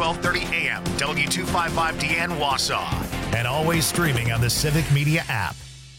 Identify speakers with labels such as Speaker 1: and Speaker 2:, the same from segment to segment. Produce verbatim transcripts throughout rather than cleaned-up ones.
Speaker 1: twelve thirty A M, W two fifty-five D N Wausau. And always streaming on the Civic Media app.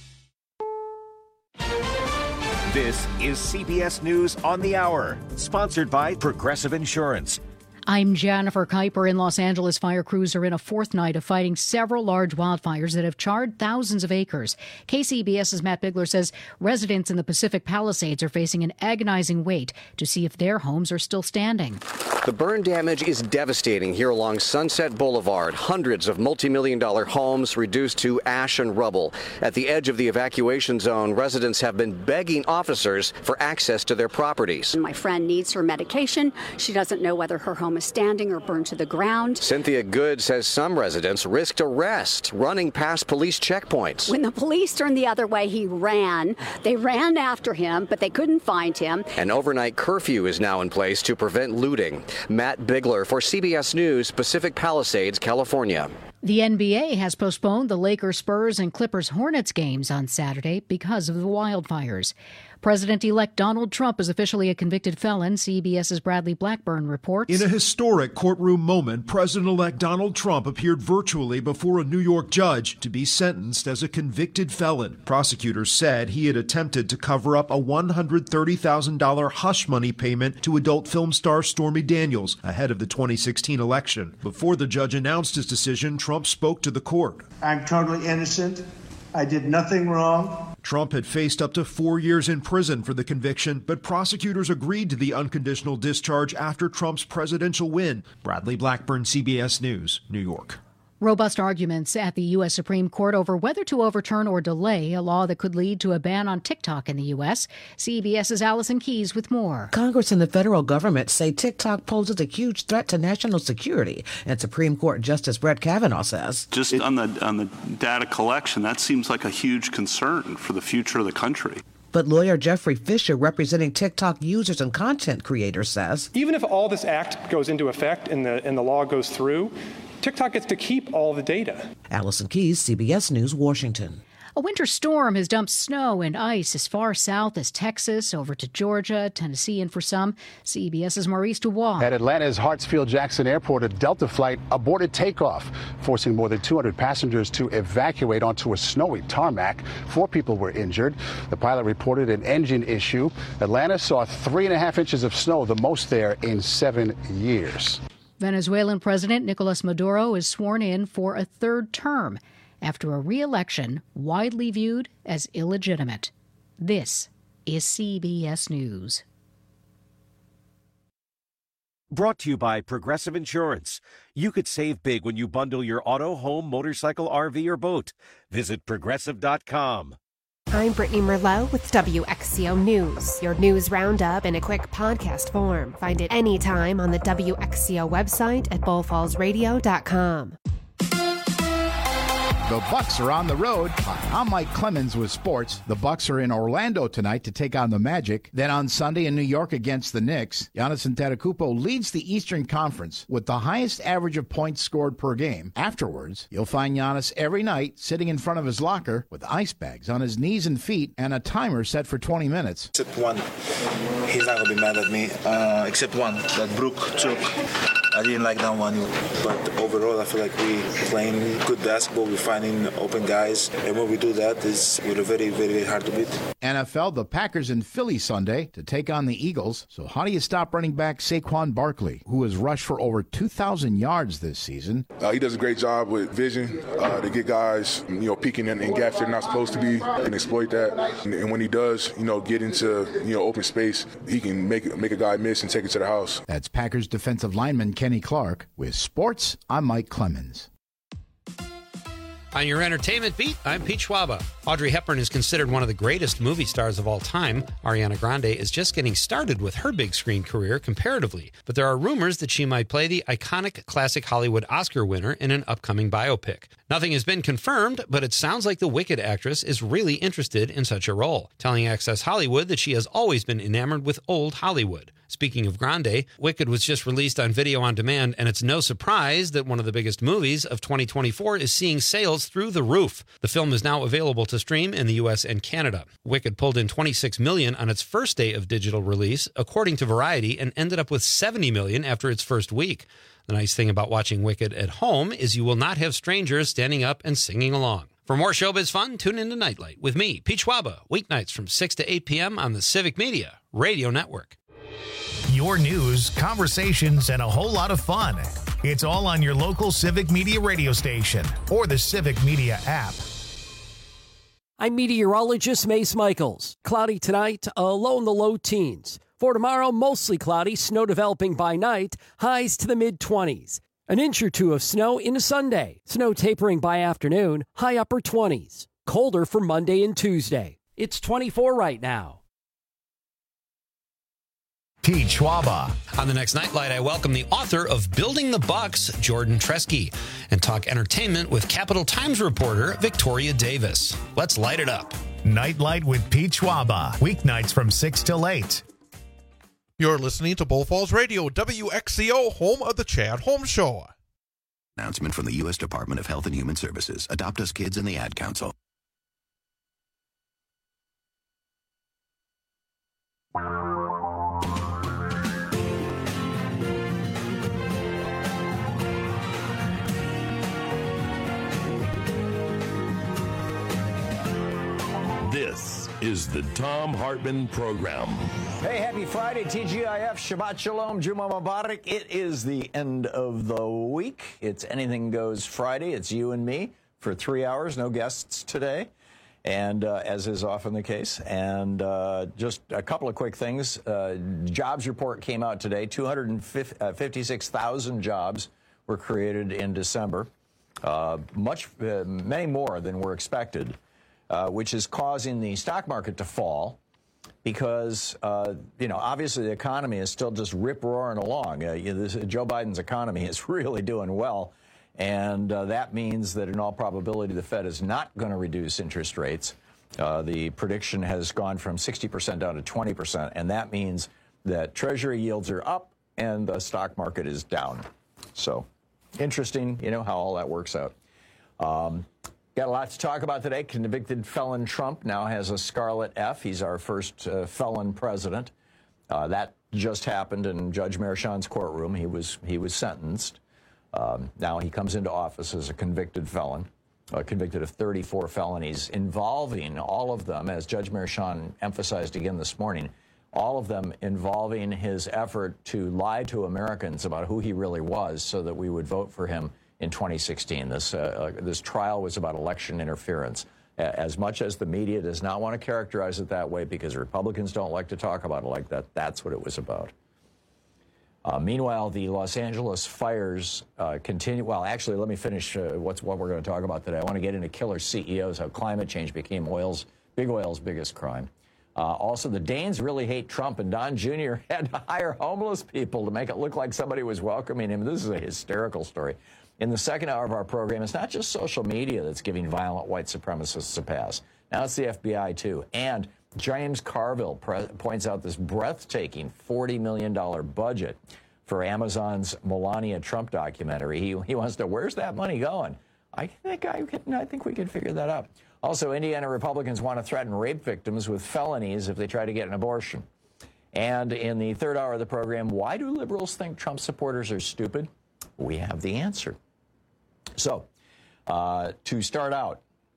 Speaker 2: This is C B S News on the Hour, sponsored by Progressive Insurance.
Speaker 3: I'm Jennifer Kuiper. In Los Angeles, fire crews are in a fourth night of fighting several large wildfires that have charred thousands of acres. KCBS's Matt Bigler says residents in the Pacific Palisades are facing an agonizing wait to see if their homes are still standing.
Speaker 4: The burn damage is devastating here along Sunset Boulevard. Hundreds of multi-million dollar homes reduced to ash and rubble. At the edge of the evacuation zone, residents have been begging officers for access to their properties.
Speaker 5: My friend needs her medication. She doesn't know whether her home is standing or burned to the ground.
Speaker 4: Cynthia Good says some residents risked arrest running past police checkpoints.
Speaker 5: When the police turned the other way, he ran. They ran after him, but they couldn't find him.
Speaker 4: An overnight curfew is now in place to prevent looting. Matt Bigler for C B S News, Pacific Palisades, California.
Speaker 3: The N B A has postponed the Lakers, Spurs, and Clippers Hornets games on Saturday because of the wildfires. President-elect Donald Trump is officially a convicted felon, CBS's Bradley Blackburn reports.
Speaker 6: In a historic courtroom moment, President-elect Donald Trump appeared virtually before a New York judge to be sentenced as a convicted felon. Prosecutors said he had attempted to cover up a one hundred thirty thousand dollars hush money payment to adult film star Stormy Daniels ahead of the twenty sixteen election. Before the judge announced his decision, Trump spoke to the court.
Speaker 7: I'm totally innocent. I did nothing wrong.
Speaker 6: Trump had faced up to four years in prison for the conviction, but prosecutors agreed to the unconditional discharge after Trump's presidential win. Bradley Blackburn, C B S News, New York.
Speaker 3: Robust arguments at the U S Supreme Court over whether to overturn or delay a law that could lead to a ban on TikTok in the U S. CBS's Allison Keyes with more.
Speaker 8: Congress and the federal government say TikTok poses a huge threat to national security, and Supreme Court Justice Brett Kavanaugh says.
Speaker 9: Just on the on the data collection, that seems like a huge concern for the future of the country.
Speaker 8: But lawyer Jeffrey Fisher, representing TikTok users and content creators, says.
Speaker 10: Even if all this act goes into effect and the, and the law goes through, TikTok gets to keep all the data.
Speaker 8: Allison Keyes, C B S News, Washington.
Speaker 3: A winter storm has dumped snow and ice as far south as Texas, over to Georgia, Tennessee, and for some, CBS's Maurice Dubois.
Speaker 11: At Atlanta's Hartsfield-Jackson Airport, a Delta flight aborted takeoff, forcing more than two hundred passengers to evacuate onto a snowy tarmac. Four people were injured. The pilot reported an engine issue. Atlanta saw three and a half inches of snow, the most there in seven years.
Speaker 3: Venezuelan President Nicolas Maduro is sworn in for a third term after a re-election widely viewed as illegitimate. This is C B S News.
Speaker 2: Brought to you by Progressive Insurance. You could save big when you bundle your auto, home, motorcycle, R V, or boat. Visit Progressive dot com.
Speaker 12: I'm Brittany Merlot with W X C O News, your news roundup in a quick podcast form. Find it anytime on the W X C O website at bull falls radio dot com.
Speaker 13: The Bucks are on the road. I'm Mike Clemens with sports. The Bucks are in Orlando tonight to take on the Magic. Then on Sunday in New York against the Knicks. Giannis Antetokounmpo leads the Eastern Conference with the highest average of points scored per game. Afterwards, you'll find Giannis every night sitting in front of his locker with ice bags on his knees and feet and a timer set for twenty minutes.
Speaker 14: Except one. He's not going to be mad at me. Uh, except one, that Brook took. I didn't like that one. But overall, I feel like we playing good basketball. We're finding open guys. And when we do that, it's, we're very, very hard to beat.
Speaker 13: N F L, the Packers in Philly Sunday to take on the Eagles. So how do you stop running back Saquon Barkley, who has rushed for over two thousand yards this season?
Speaker 15: Uh, he does a great job with vision uh, to get guys, you know, peeking in, in gaps they're not supposed to be and exploit that. And, and when he does, you know, get into, you know, open space, he can make, make a guy miss and take it to the house.
Speaker 13: That's Packers defensive lineman Kenny Clark. With sports, I'm Mike Clemens.
Speaker 16: On your entertainment beat, I'm Pete Schwaba. Audrey Hepburn is considered one of the greatest movie stars of all time. Ariana Grande is just getting started with her big screen career comparatively, but there are rumors that she might play the iconic classic Hollywood Oscar winner in an upcoming biopic. Nothing has been confirmed, but it sounds like the Wicked actress is really interested in such a role, telling Access Hollywood that she has always been enamored with old Hollywood. Speaking of Grande, Wicked was just released on video on demand, and it's no surprise that one of the biggest movies of twenty twenty-four is seeing sales through the roof. The film is now available to stream in the U S and Canada. Wicked pulled in twenty-six million dollars on its first day of digital release, according to Variety, and ended up with seventy million dollars after its first week. The nice thing about watching Wicked at home is you will not have strangers standing up and singing along. For more showbiz fun, tune into Nightlight with me, Pete Schwaba, weeknights from six to eight p.m. on the Civic Media Radio Network.
Speaker 1: Your news, conversations, and a whole lot of fun. It's all on your local Civic Media radio station or the Civic Media app.
Speaker 17: I'm meteorologist Mace Michaels. Cloudy tonight, a low in the low teens. For tomorrow, mostly cloudy, snow developing by night, highs to the mid-twenties. An inch or two of snow into Sunday. Snow tapering by afternoon, high upper twenties. Colder for Monday and Tuesday. It's twenty-four right now.
Speaker 1: Pete Schwaba.
Speaker 16: On the next Nightlight, I welcome the author of Building the Bucks, Jordan Treske, and talk entertainment with Capital Times reporter Victoria Davis. Let's light it up.
Speaker 1: Nightlight with Pete Schwaba. Weeknights from six till eight.
Speaker 18: You're listening to Bull Falls Radio, W X C O, home of the Chad Holmes Show.
Speaker 19: Announcement from the U S Department of Health and Human Services. Adopt Us Kids and the Ad Council.
Speaker 20: This is the Thom Hartmann Program.
Speaker 21: Hey, happy Friday, T G I F, Shabbat Shalom, Juma Mubarak. It is the end of the week. It's Anything Goes Friday. It's you and me for three hours. No guests today, and uh, as is often the case. And uh, just a couple of quick things. Uh, jobs report came out today. two hundred fifty-six thousand jobs were created in December, uh, much, uh, many more than were expected. Uh, which is causing the stock market to fall because, uh, you know, obviously the economy is still just rip-roaring along. Uh, you know, this, Joe Biden's economy is really doing well, and uh, that means that in all probability the Fed is not going to reduce interest rates. Uh, the prediction has gone from sixty percent down to twenty percent, and that means that Treasury yields are up and the stock market is down. So interesting, you know, how all that works out. Um, Got a lot to talk about today. Convicted felon Trump now has a Scarlet F. He's our first uh, felon president. Uh, that just happened in Judge Merchan's courtroom. He was he was sentenced. Um, now he comes into office as a convicted felon, uh, convicted of thirty-four felonies involving all of them, as Judge Merchan emphasized again this morning, all of them involving his effort to lie to Americans about who he really was so that we would vote for him in twenty sixteen. This, uh, this trial was about election interference. As much as the media does not want to characterize it that way because Republicans don't like to talk about it like that, that's what it was about. Uh, meanwhile, the Los Angeles fires uh, continue. Well, actually, let me finish uh, what's what we're going to talk about today. I want to get into killer C E Os, how climate change became oil's, big oil's biggest crime. Uh, also, the Danes really hate Trump, and Don Junior had to hire homeless people to make it look like somebody was welcoming him. This is a hysterical story. In the second hour of our program, it's not just social media that's giving violent white supremacists a pass. Now it's the F B I, too. And James Carville pre- points out this breathtaking forty million dollars budget for Amazon's Melania Trump documentary. He, he wants to, where's that money going? I think I, could, I think we could figure that out. Also, Indiana Republicans want to threaten rape victims with felonies if they try to get an abortion. And in the third hour of the program, why do liberals think Trump supporters are stupid? We have the answer. So, uh, to start out,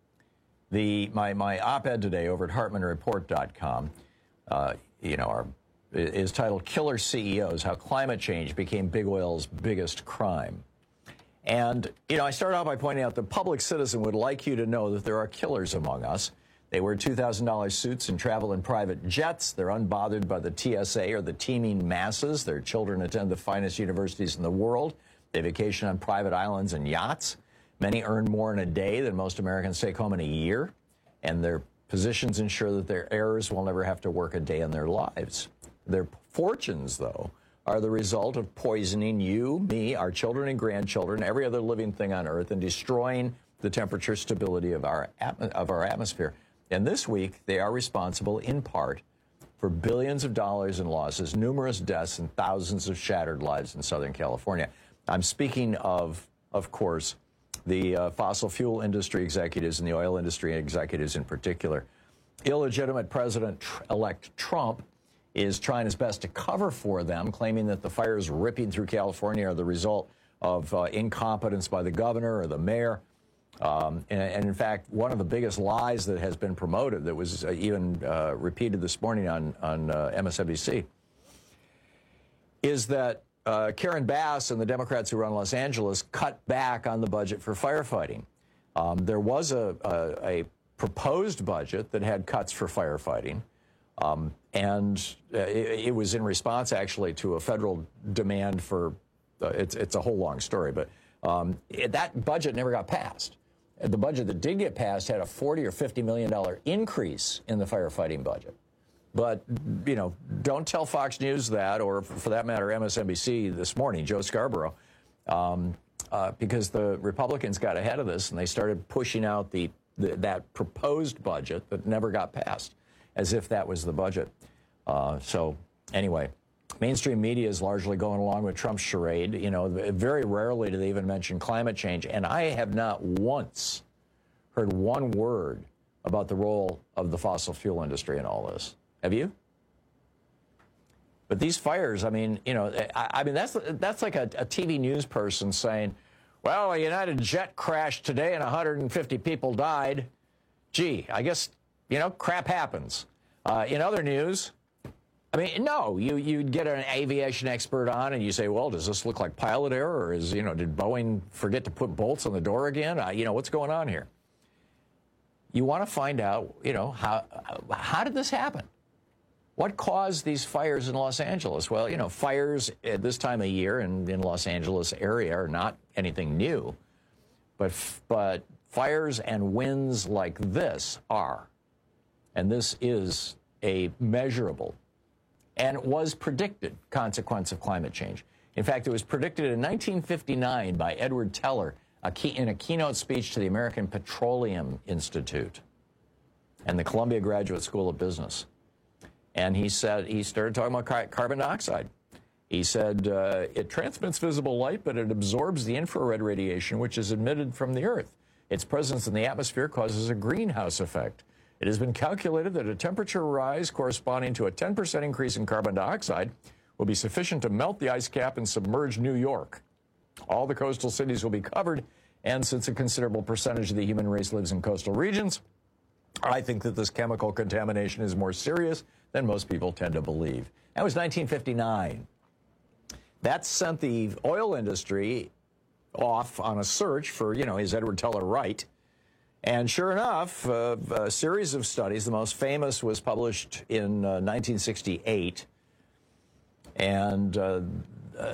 Speaker 21: the my, my op-ed today over at Hartmann Report dot com, uh, you know, our, is titled "Killer C E Os: How Climate Change Became Big Oil's Biggest Crime." And, you know, I start out by pointing out the public citizen would like you to know that there are killers among us. They wear two thousand dollar suits and travel in private jets. They're unbothered by the T S A or the teeming masses. Their children attend the finest universities in the world. They vacation on private islands and yachts. Many earn more in a day than most Americans take home in a year. And their positions ensure that their heirs will never have to work a day in their lives. Their fortunes, though, are the result of poisoning you, me, our children and grandchildren, every other living thing on Earth, and destroying the temperature stability of our, of our atmosphere. And this week, they are responsible, in part, for billions of dollars in losses, numerous deaths, and thousands of shattered lives in Southern California. I'm speaking of, of course, the uh, fossil fuel industry executives and the oil industry executives in particular. Illegitimate President-elect Trump is trying his best to cover for them, claiming that the fires ripping through California are the result of uh, incompetence by the governor or the mayor. Um, and, and in fact, one of the biggest lies that has been promoted, that was uh, even uh, repeated this morning on, on uh, M S N B C, is that uh, Karen Bass and the Democrats who run Los Angeles cut back on the budget for firefighting. Um, there was a, a, a proposed budget that had cuts for firefighting, um, and uh, it, it was in response, actually, to a federal demand for, uh, it's, it's a whole long story, but um, it, that budget never got passed. The budget that did get passed had a forty or fifty million dollar increase in the firefighting budget. But, you know, don't tell Fox News that, or for that matter, M S N B C this morning, Joe Scarborough, um, uh, because the Republicans got ahead of this and they started pushing out the, the that proposed budget that never got passed, as if that was the budget. Uh, so, anyway, mainstream media is largely going along with Trump's charade. You know, very rarely do they even mention climate change. And I have not once heard one word about the role of the fossil fuel industry in all this. Have you? But these fires, I mean, you know, I, I mean, that's that's like a, a T V news person saying, well, a United jet crashed today and one hundred fifty people died. Gee, I guess, you know, crap happens. Uh, in other news, I mean, no, you, you'd get an aviation expert on and you say, well, does this look like pilot error? Or is, you know, did Boeing forget to put bolts on the door again? Uh, you know, what's going on here? You want to find out, you know, how, how did this happen? What caused these fires in Los Angeles? Well, you know, fires at this time of year in, in Los Angeles area are not anything new. But, but fires and winds like this are. And this is a measurable and was predicted consequence of climate change. In fact, it was predicted in nineteen fifty-nine by Edward Teller a key, in a keynote speech to the American Petroleum Institute and the Columbia Graduate School of Business. And he said, he started talking about car carbon dioxide. He said, uh, it transmits visible light, but it absorbs the infrared radiation, which is emitted from the Earth. Its presence in the atmosphere causes a greenhouse effect. It has been calculated that a temperature rise corresponding to a ten percent increase in carbon dioxide will be sufficient to melt the ice cap and submerge New York. All the coastal cities will be covered, and since a considerable percentage of the human race lives in coastal regions, I think that this chemical contamination is more serious than most people tend to believe. That was nineteen fifty-nine. That sent the oil industry off on a search for, you know, is Edward Teller right? And sure enough, uh, a series of studies, the most famous was published in uh, nineteen sixty-eight, and uh, uh,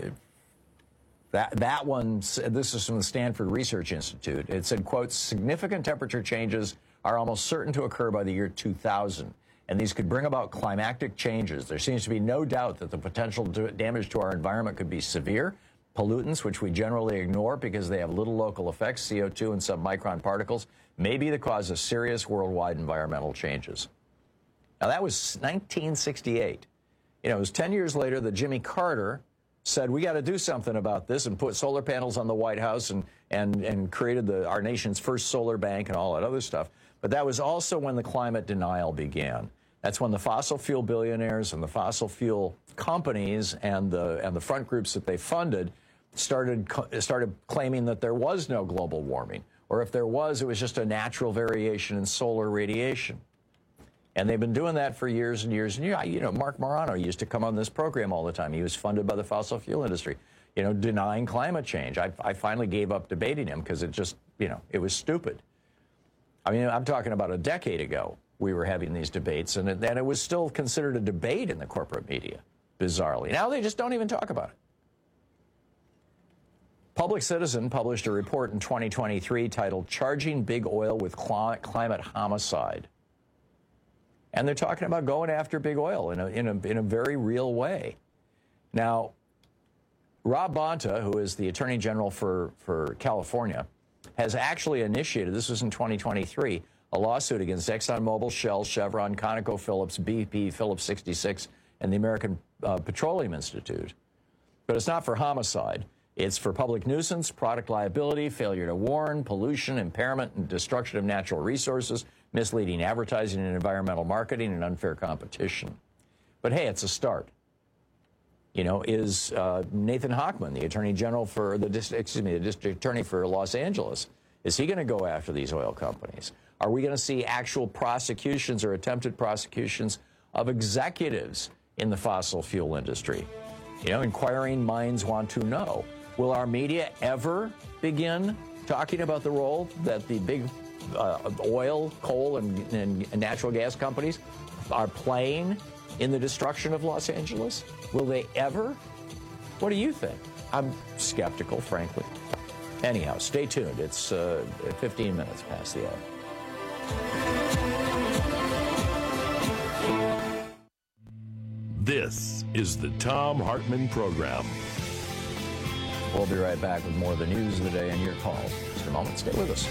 Speaker 21: that, that one, this is from the Stanford Research Institute. It said, quote, significant temperature changes are almost certain to occur by the year two thousand, and these could bring about climactic changes. There seems to be no doubt that the potential damage to our environment could be severe. Pollutants, which we generally ignore because they have little local effects, C O two and submicron particles, may be the cause of serious worldwide environmental changes. Now, that was nineteen sixty-eight. You know, it was ten years later that Jimmy Carter said, we got to do something about this, and put solar panels on the White House and, and, and created the, our nation's first solar bank and all that other stuff. But that was also when the climate denial began. That's when the fossil fuel billionaires and the fossil fuel companies and the, and the front groups that they funded started, started claiming that there was no global warming, or if there was, it was just a natural variation in solar radiation. And they've been doing that for years and years and years. You know, Mark Morano used to come on this program all the time. He was funded by the fossil fuel industry, you know, denying climate change. I, I finally gave up debating him because it just, you know, it was stupid. I mean, I'm talking about a decade ago we were having these debates, and it, and it was still considered a debate in the corporate media, bizarrely. Now they just don't even talk about it. Public Citizen published a report in twenty twenty-three titled Charging Big Oil with Climate Homicide. And they're talking about going after big oil in a, in a, in a very real way. Now, Rob Bonta, who is the Attorney General for, for California, has actually initiated, this was in twenty twenty-three, a lawsuit against ExxonMobil, Shell, Chevron, ConocoPhillips, B P, Phillips sixty-six, and the American uh, Petroleum Institute. But it's not for homicide. It's for public nuisance, product liability, failure to warn, pollution, impairment, and destruction of natural resources, misleading advertising and environmental marketing, and unfair competition. But hey, it's a start. You know, is uh, Nathan Hochman, the Attorney General for the district, excuse me, the District Attorney for Los Angeles, is he going to go after these oil companies? Are we going to see actual prosecutions or attempted prosecutions of executives in the fossil fuel industry? You know, inquiring minds want to know. Will our media ever begin talking about the role that the big uh, oil, coal, and, and natural gas companies are playing in the destruction of Los Angeles? Will they ever? What do you think? I'm skeptical, frankly. Anyhow, stay tuned. It's uh, fifteen minutes past the hour.
Speaker 20: This is the Thom Hartmann Program.
Speaker 21: We'll be right back with more of the news of the day and your calls. Just a moment. Stay with us.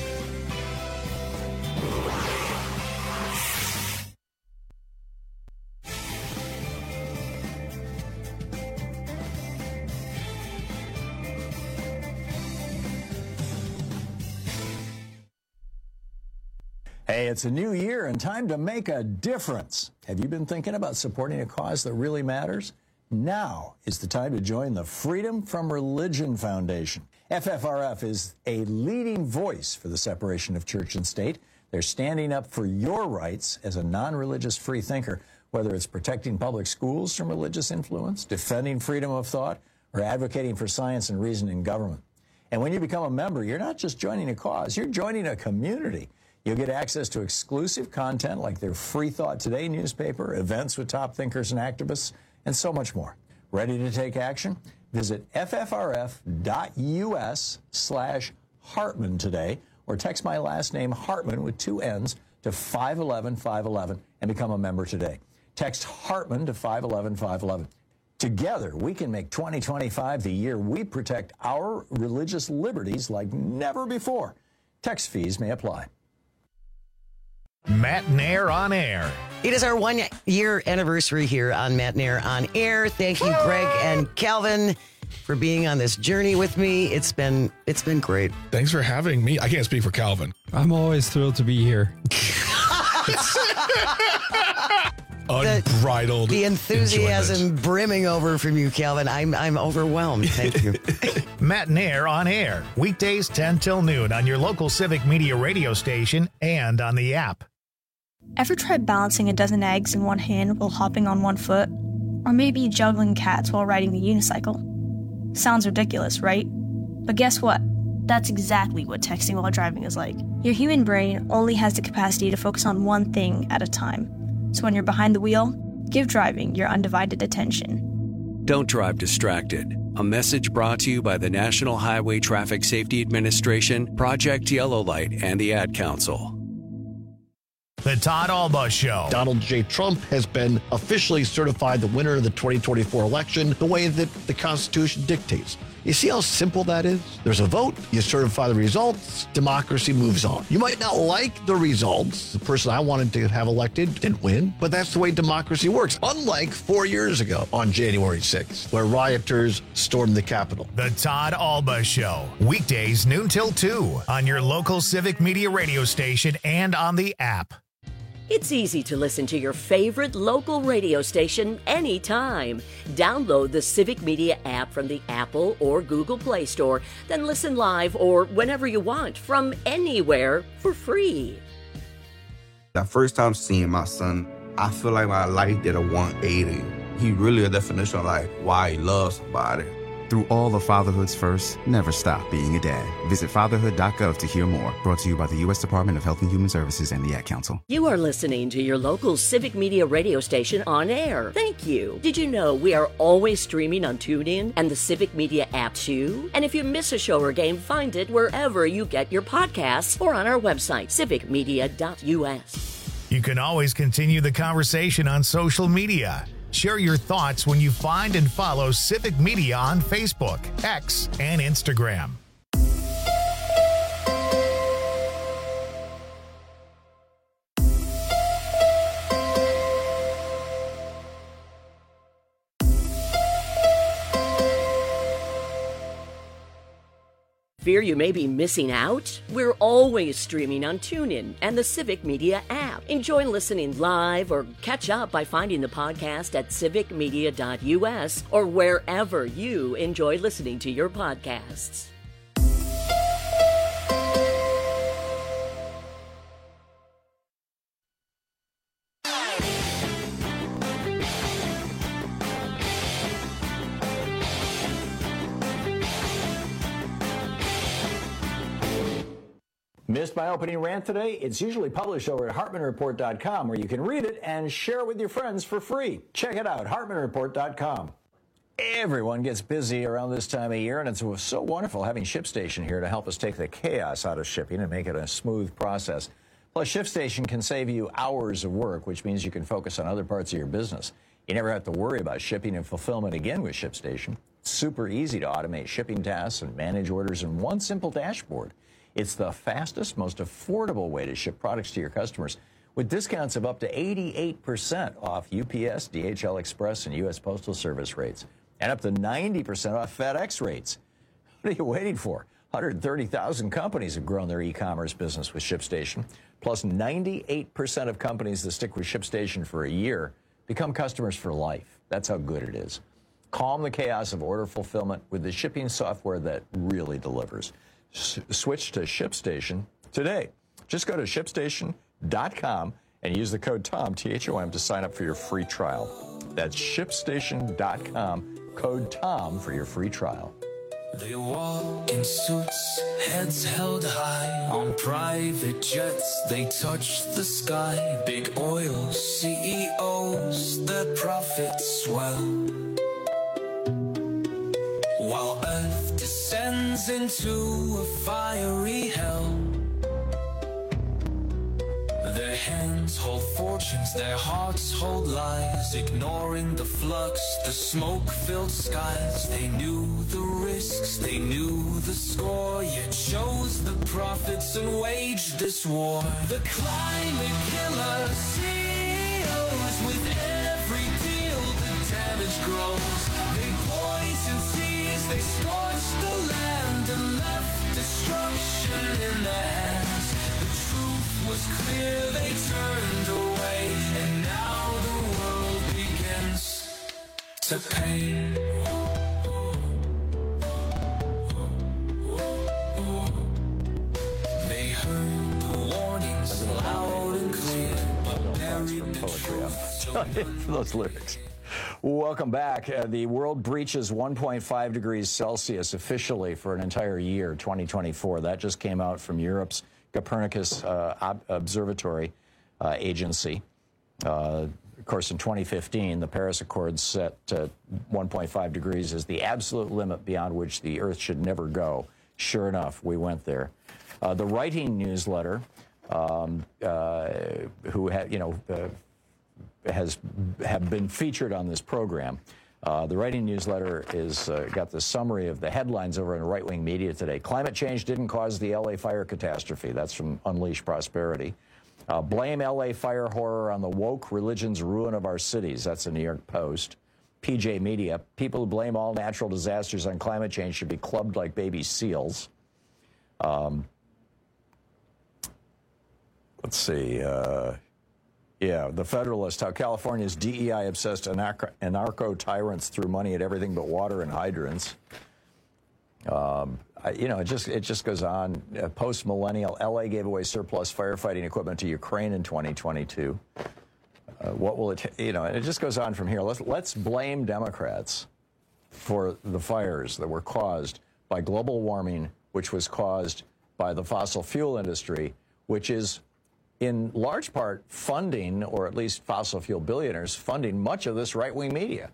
Speaker 21: Hey, it's a new year and time to make a difference. Have you been thinking about supporting a cause that really matters? Now is the time to join the Freedom from Religion Foundation. F F R F is a leading voice for the separation of church and state. They're standing up for your rights as a non-religious free thinker, whether it's protecting public schools from religious influence, defending freedom of thought, or advocating for science and reason in government. And when you become a member, you're not just joining a cause, you're joining a community. You'll get access to exclusive content like their Free Thought Today newspaper, events with top thinkers and activists, and so much more. Ready to take action? Visit ffrf.us slash Hartman today, or text my last name Hartman with two N's to five one one five one one and become a member today. Text Hartman to five one one five one one. Together, we can make twenty twenty-five the year we protect our religious liberties like never before. Text fees may apply.
Speaker 1: Matt Nair on Air.
Speaker 5: It is our one-year anniversary here on Matt Nair on Air. Thank you, Greg and Calvin, for being on this journey with me. It's been it's been great.
Speaker 22: Thanks for having me. I can't speak for Calvin.
Speaker 23: I'm always thrilled to be here.
Speaker 22: Unbridled.
Speaker 5: The, the enthusiasm
Speaker 22: enjoyment.
Speaker 5: brimming over from you, Calvin. I'm I'm overwhelmed. Thank you.
Speaker 1: Matt Nair on Air. Weekdays ten till noon on your local Civic Media radio station and on the app.
Speaker 24: Ever tried balancing a dozen eggs in one hand while hopping on one foot? Or maybe juggling cats while riding the unicycle? Sounds ridiculous, right? But guess what? That's exactly what texting while driving is like. Your human brain only has the capacity to focus on one thing at a time. So when you're behind the wheel, give driving your undivided attention.
Speaker 25: Don't drive distracted. A message brought to you by the National Highway Traffic Safety Administration, Project Yellow Light, and the Ad Council.
Speaker 1: The Todd Alba Show.
Speaker 26: Donald J. Trump has been officially certified the winner of the twenty twenty-four election the way that the Constitution dictates. You see how simple that is? There's a vote, you certify the results, democracy moves on. You might not like the results. The person I wanted to have elected didn't win, but that's the way democracy works. Unlike four years ago on January sixth, where rioters stormed the Capitol.
Speaker 1: The Todd Alba Show. Weekdays noon till two on your local Civic Media radio station and on the app.
Speaker 27: It's easy to listen to your favorite local radio station anytime. Download the Civic Media app from the Apple or Google Play Store, then listen live or whenever you want from anywhere for free.
Speaker 28: The first time seeing my son, I feel like my life did a one eighty. He really a definition of like why he loves somebody.
Speaker 29: Through all of fatherhood's first, never stop being a dad. Visit fatherhood dot gov to hear more. Brought to you by the U S Department of Health and Human Services and the Ad Council.
Speaker 27: You are listening to your local Civic Media radio station on air. Thank you. Did you know we are always streaming on TuneIn and the Civic Media app too? And if you miss a show or game, find it wherever you get your podcasts or on our website, civic media dot U S.
Speaker 1: You can always continue the conversation on social media. Share your thoughts when you find and follow Civic Media on Facebook, X, and Instagram.
Speaker 27: Fear you may be missing out? We're always streaming on TuneIn and the Civic Media app. Enjoy listening live or catch up by finding the podcast at civic media dot u s or wherever you enjoy listening to your podcasts.
Speaker 21: Missed my opening rant today? It's usually published over at hartman report dot com, where you can read it and share it with your friends for free. Check it out, hartman report dot com. Everyone gets busy around this time of year, and it's so wonderful having ShipStation here to help us take the chaos out of shipping and make it a smooth process. Plus, ShipStation can save you hours of work, which means you can focus on other parts of your business. You never have to worry about shipping and fulfillment again with ShipStation. It's super easy to automate shipping tasks and manage orders in one simple dashboard. It's the fastest, most affordable way to ship products to your customers, with discounts of up to eighty-eight percent off U P S, D H L Express, and U S Postal Service rates, and up to ninety percent off FedEx rates. What are you waiting for? one hundred thirty thousand companies have grown their e-commerce business with ShipStation, plus ninety-eight percent of companies that stick with ShipStation for a year become customers for life. That's how good it is. Calm the chaos of order fulfillment with the shipping software that really delivers. S- switch to ShipStation today. Just go to ship station dot com and use the code TOM, T H O M, to sign up for your free trial. That's ship station dot com, code TOM for your free trial.
Speaker 2: They walk in suits, heads held high on private jets. They touch the sky. Big oil C E Os, their profits swell, while Earth descends into a fiery hell. Their hands hold fortunes, their hearts hold lies, ignoring the flux, the smoke-filled skies. They knew the risks, they knew the score, yet chose the profits and waged this war. The climate killer C E Os, with every deal the damage grows. They poison seas, they scorched the land and left destruction in their hands. The truth was clear, they turned away, and now the world begins to pay. They heard the warnings loud and clear, but buried the truth.
Speaker 21: For those lyrics. Welcome back. Uh, the world breaches one point five degrees Celsius officially for an entire year, twenty twenty-four. That just came out from Europe's Copernicus uh, Ob- Observatory uh, Agency. Uh, of course, in twenty fifteen, the Paris Accords set uh, one point five degrees as the absolute limit beyond which the Earth should never go. Sure enough, we went there. Uh, the Writing newsletter, um, uh, who had, you know, uh, has have been featured on this program. Uh, the Writing newsletter is uh, got the summary of the headlines over in right-wing media today. Climate change didn't cause the L A fire catastrophe. That's from Unleash Prosperity. Uh, blame L A fire horror on the woke religion's ruin of our cities. That's the New York Post. P J Media. People who blame all natural disasters on climate change should be clubbed like baby seals. Um, let's see. Uh, Yeah, The Federalist, how California's D E I-obsessed anarcho- anarcho-tyrants threw money at everything but water and hydrants. Um, I, you know, it just it just goes on. Uh, Post-millennial, L A gave away surplus firefighting equipment to Ukraine in twenty twenty-two. Uh, what will it, you know, and it just goes on from here. Let's, let's blame Democrats for the fires that were caused by global warming, which was caused by the fossil fuel industry, which is in large part funding, or at least fossil fuel billionaires funding, much of this right-wing media.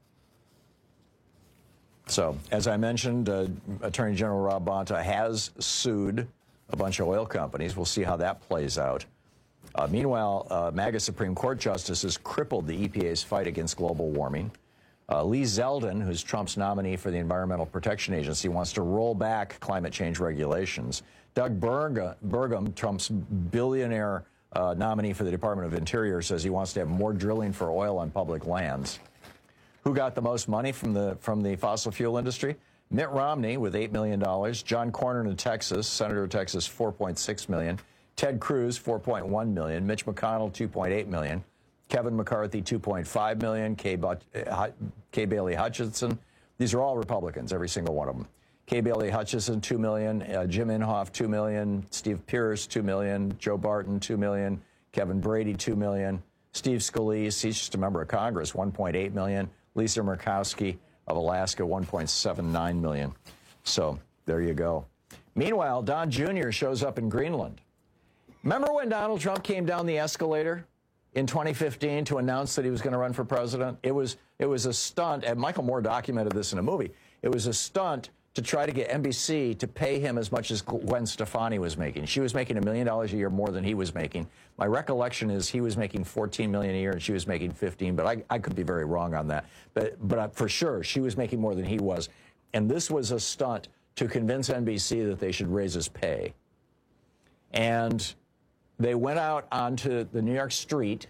Speaker 21: So, as I mentioned, uh, Attorney General Rob Bonta has sued a bunch of oil companies. We'll see how that plays out. Uh, meanwhile, uh, MAGA Supreme Court justices crippled the E P A's fight against global warming. Uh, Lee Zeldin, who's Trump's nominee for the Environmental Protection Agency, wants to roll back climate change regulations. Doug Burg- Burgum, Trump's billionaire uh, nominee for the Department of Interior, says he wants to have more drilling for oil on public lands. Who got the most money from the from the fossil fuel industry? Mitt Romney with eight million dollars. John Cornyn of Texas, Senator of Texas, four point six million dollars. Ted Cruz, four point one million dollars. Mitch McConnell, two point eight million dollars. Kevin McCarthy, two point five million dollars. Kay, But- uh, Kay Bailey Hutchinson. These are all Republicans, every single one of them. Kay Bailey Hutchinson, two million dollars. Uh, Jim Inhofe, two million dollars. Steve Pierce, two million dollars. Joe Barton, two million dollars. Kevin Brady, two million dollars. Steve Scalise, he's just a member of Congress, one point eight million dollars. Lisa Murkowski of Alaska, one point seven nine million dollars. So there you go. Meanwhile, Don Junior shows up in Greenland. Remember when Donald Trump came down the escalator in twenty fifteen to announce that he was going to run for president? It was, it was a stunt, and Michael Moore documented this in a movie. It was a stunt to try to get N B C to pay him as much as Gwen Stefani was making. She was making a million dollars a year more than he was making. My recollection is he was making fourteen million dollars a year and she was making fifteen, but I, I could be very wrong on that. But, but for sure, she was making more than he was. And this was a stunt to convince N B C that they should raise his pay. And they went out onto the New York street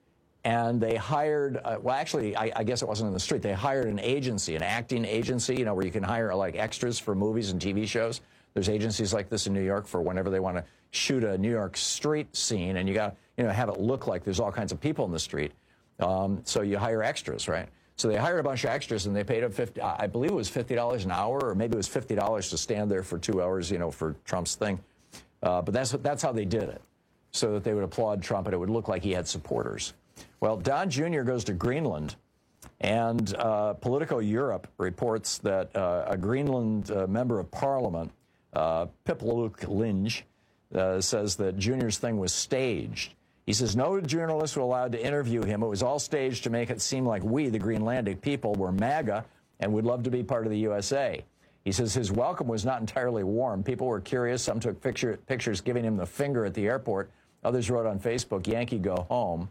Speaker 21: and they hired, uh, well, actually, I, I guess it wasn't in the street. They hired an agency, an acting agency, you know, where you can hire like extras for movies and T V shows. There's agencies like this in New York for whenever they want to shoot a New York street scene, and you got to, you know, have it look like there's all kinds of people in the street. Um, so you hire extras, right? So they hired a bunch of extras, and they paid them fifty. I believe it was fifty dollars an hour, or maybe it was fifty dollars to stand there for two hours, you know, for Trump's thing. Uh, but that's that's how they did it, so that they would applaud Trump, and it would look like he had supporters. Well, Don Junior goes to Greenland, and uh, Politico Europe reports that uh, a Greenland uh, member of parliament, uh, Pipluc Linge, uh, says that Junior's thing was staged. He says no journalists were allowed to interview him. It was all staged to make it seem like we, the Greenlandic people, were MAGA and would love to be part of the U S A. He says his welcome was not entirely warm. People were curious. Some took picture, pictures giving him the finger at the airport. Others wrote on Facebook, Yankee, go home.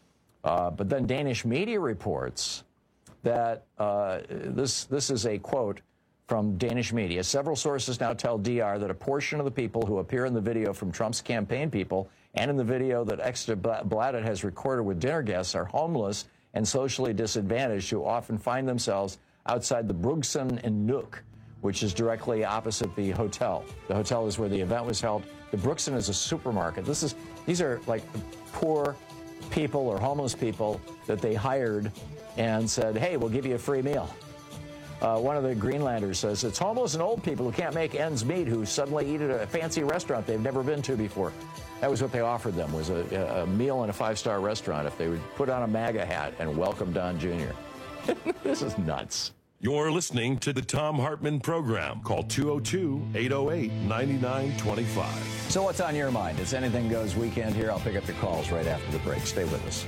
Speaker 21: Uh, but then Danish media reports that uh, this, this is a quote from Danish media. Several sources now tell D R that a portion of the people who appear in the video from Trump's campaign people and in the video that Ekstra Bladet has recorded with dinner guests are homeless and socially disadvantaged who often find themselves outside the Brugsen in Nuuk, which is directly opposite the hotel. The hotel is where the event was held. The Brugsen is a supermarket. This is, these are like poor people or homeless people that they hired and said, hey, we'll give you a free meal. Uh, one of the Greenlanders says it's homeless and old people who can't make ends meet who suddenly eat at a fancy restaurant they've never been to before. That was what they offered them, was a, a meal in a five-star restaurant if they would put on a MAGA hat and welcome Don Junior This is nuts.
Speaker 20: You're listening to the Thom Hartmann Program. Call two oh two, eight oh eight, nine nine two five.
Speaker 21: So what's on your mind? It's Anything Goes weekend here. I'll pick up your calls right after the break. Stay with us.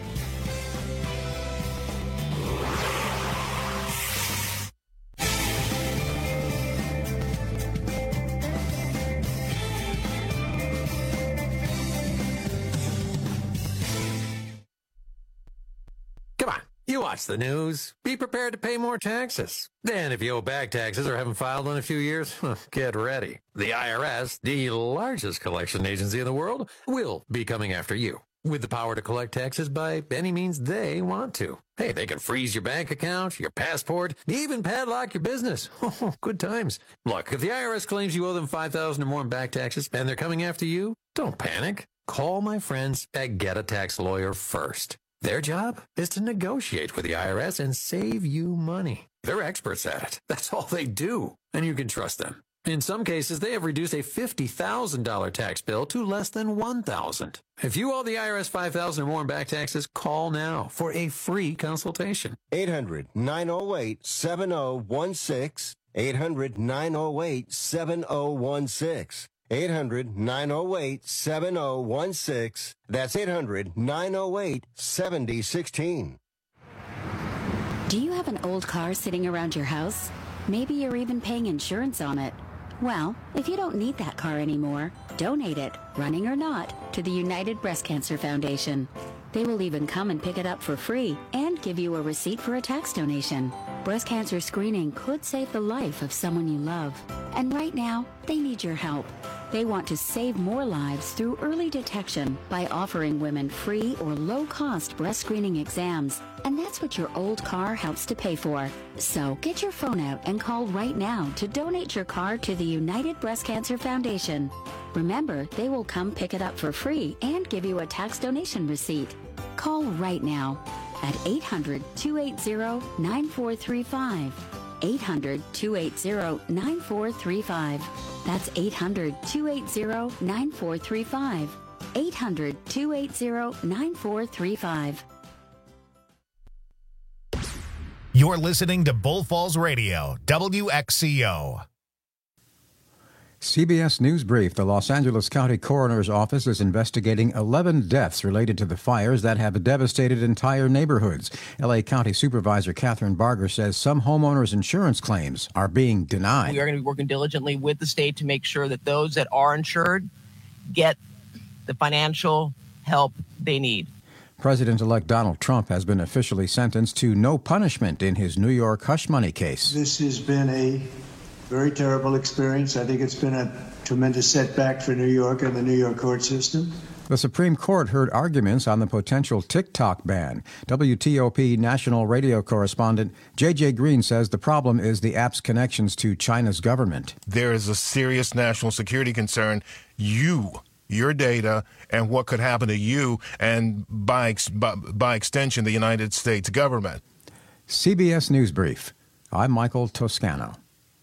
Speaker 3: Come on. You watch the news. Be prepared to pay more taxes. Then if you owe back taxes or haven't filed in a few years, get ready. The I R S, the largest collection agency in the world, will be coming after you with the power to collect taxes by any means they want to. Hey, they can freeze your bank account, your passport, even padlock your business. Good times. Look, if the I R S claims you owe them five thousand dollars or more in back taxes and they're coming after you, don't panic. Call my friends at Get a Tax Lawyer first. Their job is to negotiate with the I R S and save you money. They're experts at it. That's all they do, and you can trust them. In some cases, they have reduced a fifty thousand dollars tax bill to less than one thousand dollars. If you owe the I R S five thousand dollars or more in back taxes, call now for a free consultation.
Speaker 4: eight hundred, nine oh eight, seven oh one six. eight hundred, nine oh eight, seven oh one six. eight hundred, nine oh eight, seven oh one six. That's eight hundred, nine oh eight, seven oh one six.
Speaker 6: Do you have an old car sitting around your house? Maybe you're even paying insurance on it. Well, if you don't need that car anymore, donate it, running or not, to the United Breast Cancer Foundation. They will even come and pick it up for free and give you a receipt for a tax donation. Breast cancer screening could save the life of someone you love. And right now, they need your help. They want to save more lives through early detection by offering women free or low-cost breast screening exams. And that's what your old car helps to pay for. So get your phone out and call right now to donate your car to the United Breast Cancer Foundation. Remember, they will come pick it up for free and give you a tax donation receipt. Call right now at eight hundred, two eight zero, nine four three five. eight hundred, two eight zero, nine four three five. That's eight hundred, two eight zero, nine four three five. eight hundred, two eight zero, nine four three five.
Speaker 1: You're listening to Bull Falls Radio, W X C O.
Speaker 7: C B S News Brief. The Los Angeles County Coroner's Office is investigating eleven deaths related to the fires that have devastated entire neighborhoods. L A County Supervisor Catherine Barger says some homeowners' insurance claims are being denied.
Speaker 8: We are going to be working diligently with the state to make sure that those that are insured get the financial help they need.
Speaker 7: President-elect Donald Trump has been officially sentenced to no punishment in his New York hush money case.
Speaker 9: This has been a very terrible experience. I think it's been a tremendous setback for New York and the New York court system.
Speaker 7: The Supreme Court heard arguments on the potential TikTok ban. W T O P national radio correspondent J J Green says the problem is the app's connections to China's government.
Speaker 10: There is a serious national security concern. You, your data, and what could happen to you, and by, ex- by, by extension, the United States government.
Speaker 7: C B S News Brief. I'm Michael Toscano.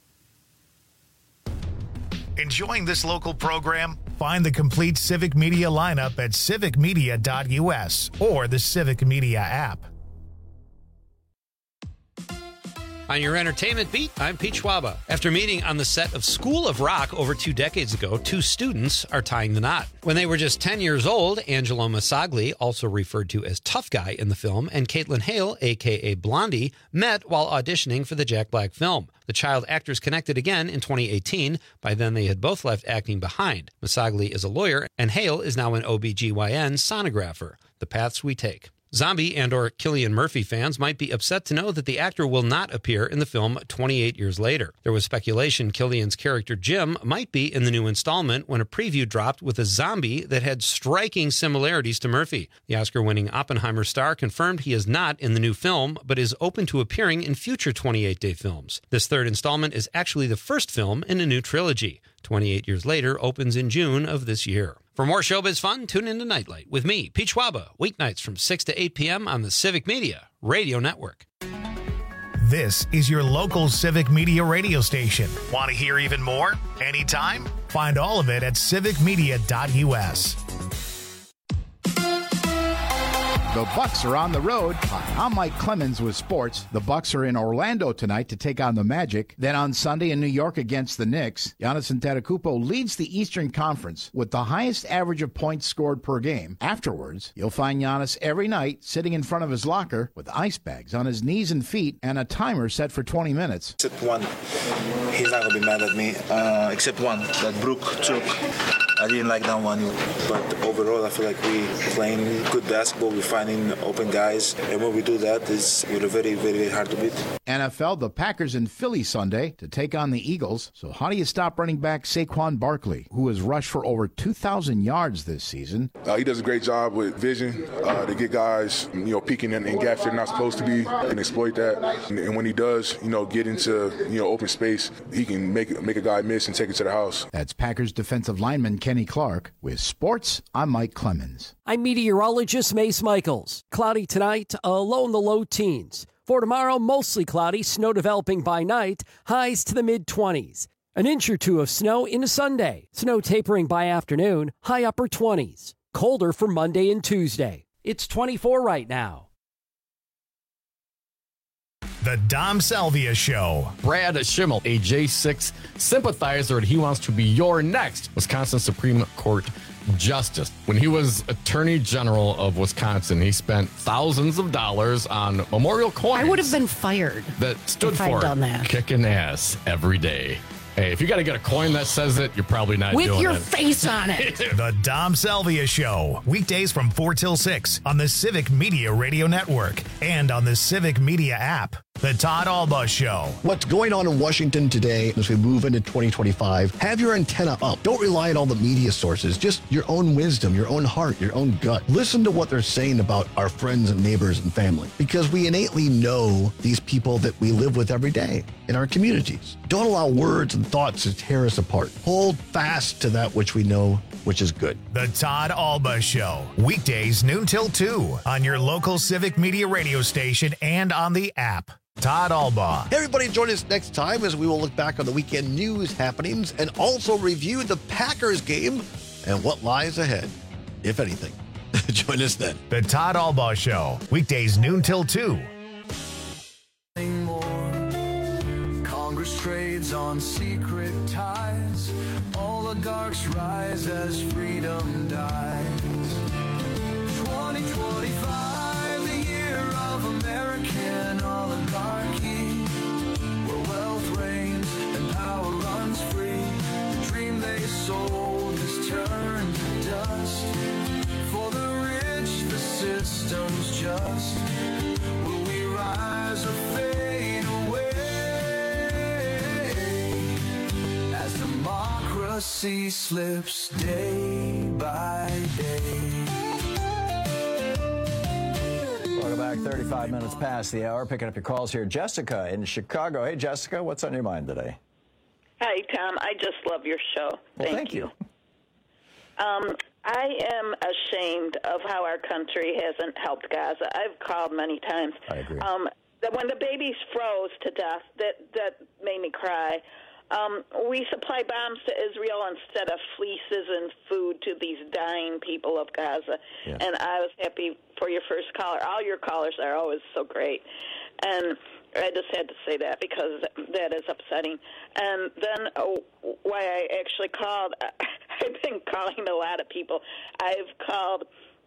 Speaker 1: Enjoying this local program? Find the complete Civic Media lineup at civic media dot u s or the Civic Media app.
Speaker 16: On your entertainment beat, I'm Pete Schwaba. After meeting on the set of School of Rock over two decades ago, two students are tying the knot. When they were just ten years old, Angelo Massagli, also referred to as Tough Guy in the film, and Caitlin Hale, a k a. Blondie, met while auditioning for the Jack Black film. The child actors connected again in twenty eighteen. By then, they had both left acting behind. Massagli is a lawyer, and Hale is now an O B G Y N sonographer. The paths we take. Zombie and or Cillian Murphy fans might be upset to know that the actor will not appear in the film twenty-eight years later. There was speculation Cillian's character Jim might be in the new installment when a preview dropped with a zombie that had striking similarities to Murphy. The Oscar-winning Oppenheimer star confirmed he is not in the new film, but is open to appearing in future twenty-eight day films. This third installment is actually the first film in a new trilogy. twenty-eight years later opens in June of this year. For more showbiz fun, tune in to Nightlight with me, Pete Schwaba, weeknights from six to eight p.m. on the Civic Media Radio Network.
Speaker 1: This is your local Civic Media radio station. Want to hear even more? Anytime? Find all of it at civic media dot u s.
Speaker 11: The Bucks are on the road. I'm Mike Clemens with sports. The Bucks are in Orlando tonight to take on the Magic. Then on Sunday in New York against the Knicks. Giannis Antetokounmpo leads the Eastern Conference with the highest average of points scored per game. Afterwards, you'll find Giannis every night sitting in front of his locker with ice bags on his knees and feet and a timer set for twenty minutes.
Speaker 12: Except one, he's not going to be mad at me. Uh, except one, that Brook took. I didn't like that one. But overall, I feel like we playing good basketball. We're finding open guys. And when we do that, it's, we're very, very hard to beat.
Speaker 11: N F L, the Packers in Philly Sunday to take on the Eagles. So how do you stop running back Saquon Barkley, who has rushed for over two thousand yards this season?
Speaker 13: Uh, he does a great job with vision uh, to get guys, you know, peeking in, in gaps they're not supposed to be and exploit that. And, and when he does, you know, get into, you know, open space, he can make, make a guy miss and take it to the house.
Speaker 11: That's Packers defensive lineman Kenny Clark. With sports, I'm Mike Clemens.
Speaker 17: I'm meteorologist Mace Michaels. Cloudy tonight, a low in the low teens. For tomorrow, mostly cloudy, snow developing by night, highs to the mid-twenties. An inch or two of snow into Sunday. Snow tapering by afternoon, high upper twenties. Colder for Monday and Tuesday. It's twenty-four right now.
Speaker 1: The Dom Salvia Show.
Speaker 14: Brad Schimmel, a J six sympathizer, and he wants to be your next Wisconsin Supreme Court Justice. When he was Attorney General of Wisconsin, he spent thousands of dollars on memorial coins.
Speaker 15: I would have been fired
Speaker 14: that stood
Speaker 15: if
Speaker 14: for
Speaker 15: I'd done that.
Speaker 14: Kicking ass every day. Hey, if you got to get a coin that says it, you're probably not
Speaker 15: With
Speaker 14: doing it.
Speaker 15: your face on it.
Speaker 1: The Dom Salvia Show. Weekdays from four till six on the Civic Media Radio Network and on the Civic Media app. The Todd Alba Show.
Speaker 5: What's going on in Washington today as we move into twenty twenty-five? Have your antenna up. Don't rely on all the media sources. Just your own wisdom, your own heart, your own gut. Listen to what they're saying about our friends and neighbors and family, because we innately know these people that we live with every day in our communities. Don't allow words and thoughts to tear us apart. Hold fast to that which we know, which is good.
Speaker 1: The Todd Alba Show. Weekdays noon till two on your local Civic Media radio station and on the app. Todd Alba.
Speaker 5: Hey, everybody, join us next time as we will look back on the weekend news happenings and also review the Packers game and what lies ahead, if anything. Join us then.
Speaker 1: The Todd Alba Show. Weekdays noon till two.
Speaker 2: Congress trades on secret ties. Oligarchs rise as freedom dies. twenty twenty-five, the year of American oligarchy, where wealth reigns and power runs free. The dream they sold has turned to dust. For the rich, the system's just. Will we rise or fade away as democracy slips day by day?
Speaker 21: Welcome back. thirty-five minutes past the hour. Picking up your calls here. Jessica in Chicago. Hey, Jessica, what's on your mind today?
Speaker 18: Hi, Tom. I just love your show.
Speaker 21: Well,
Speaker 18: thank,
Speaker 21: thank you.
Speaker 18: you. Um, I am ashamed of how our country hasn't helped Gaza. I've called many times.
Speaker 21: I agree.
Speaker 18: Um, that when the babies froze to death, that, that made me cry. Um, we supply bombs to Israel instead of fleeces and food to these dying people of Gaza.
Speaker 19: Yeah.
Speaker 18: And I was happy for your first caller. All your callers are always so great. And I just had to say that because that is upsetting. And then oh, why I actually called, I've been calling a lot of people. I've called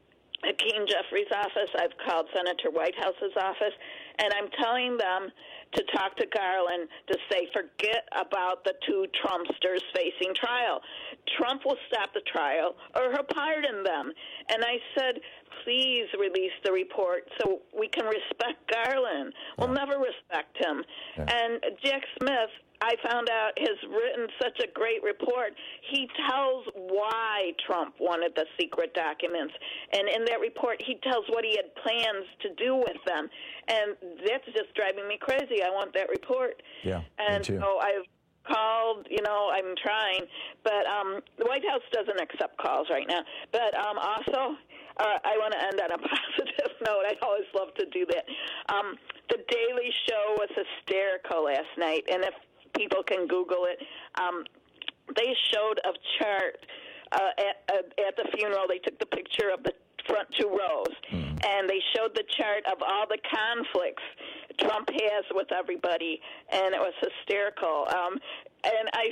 Speaker 18: Hakeem Jeffries' office. I've called Senator Whitehouse's office. And I'm telling them to talk to Garland to say, forget about the two Trumpsters facing trial. Trump will stop the trial or he'll pardon them. And I said, please release the report so we can respect Garland. We'll yeah. never respect him. Yeah. And Jack Smith, I found out, has written such a great report. He tells why Trump wanted the secret documents. And in that report, he tells what he had plans to do with them. And that's just driving me crazy. I want that report.
Speaker 21: Yeah,
Speaker 18: and
Speaker 21: me too.
Speaker 18: so I've called, you know, I'm trying. But um, the White House doesn't accept calls right now. But um, also, uh, I want to end on a positive note. I always love to do that. Um, the Daily Show was hysterical last night. And if people can Google it, um, they showed a chart uh, at, uh, at the funeral. They took the picture of the front two rows, mm. and they showed the chart of all the conflicts Trump has with everybody, and it was hysterical. Um, and I,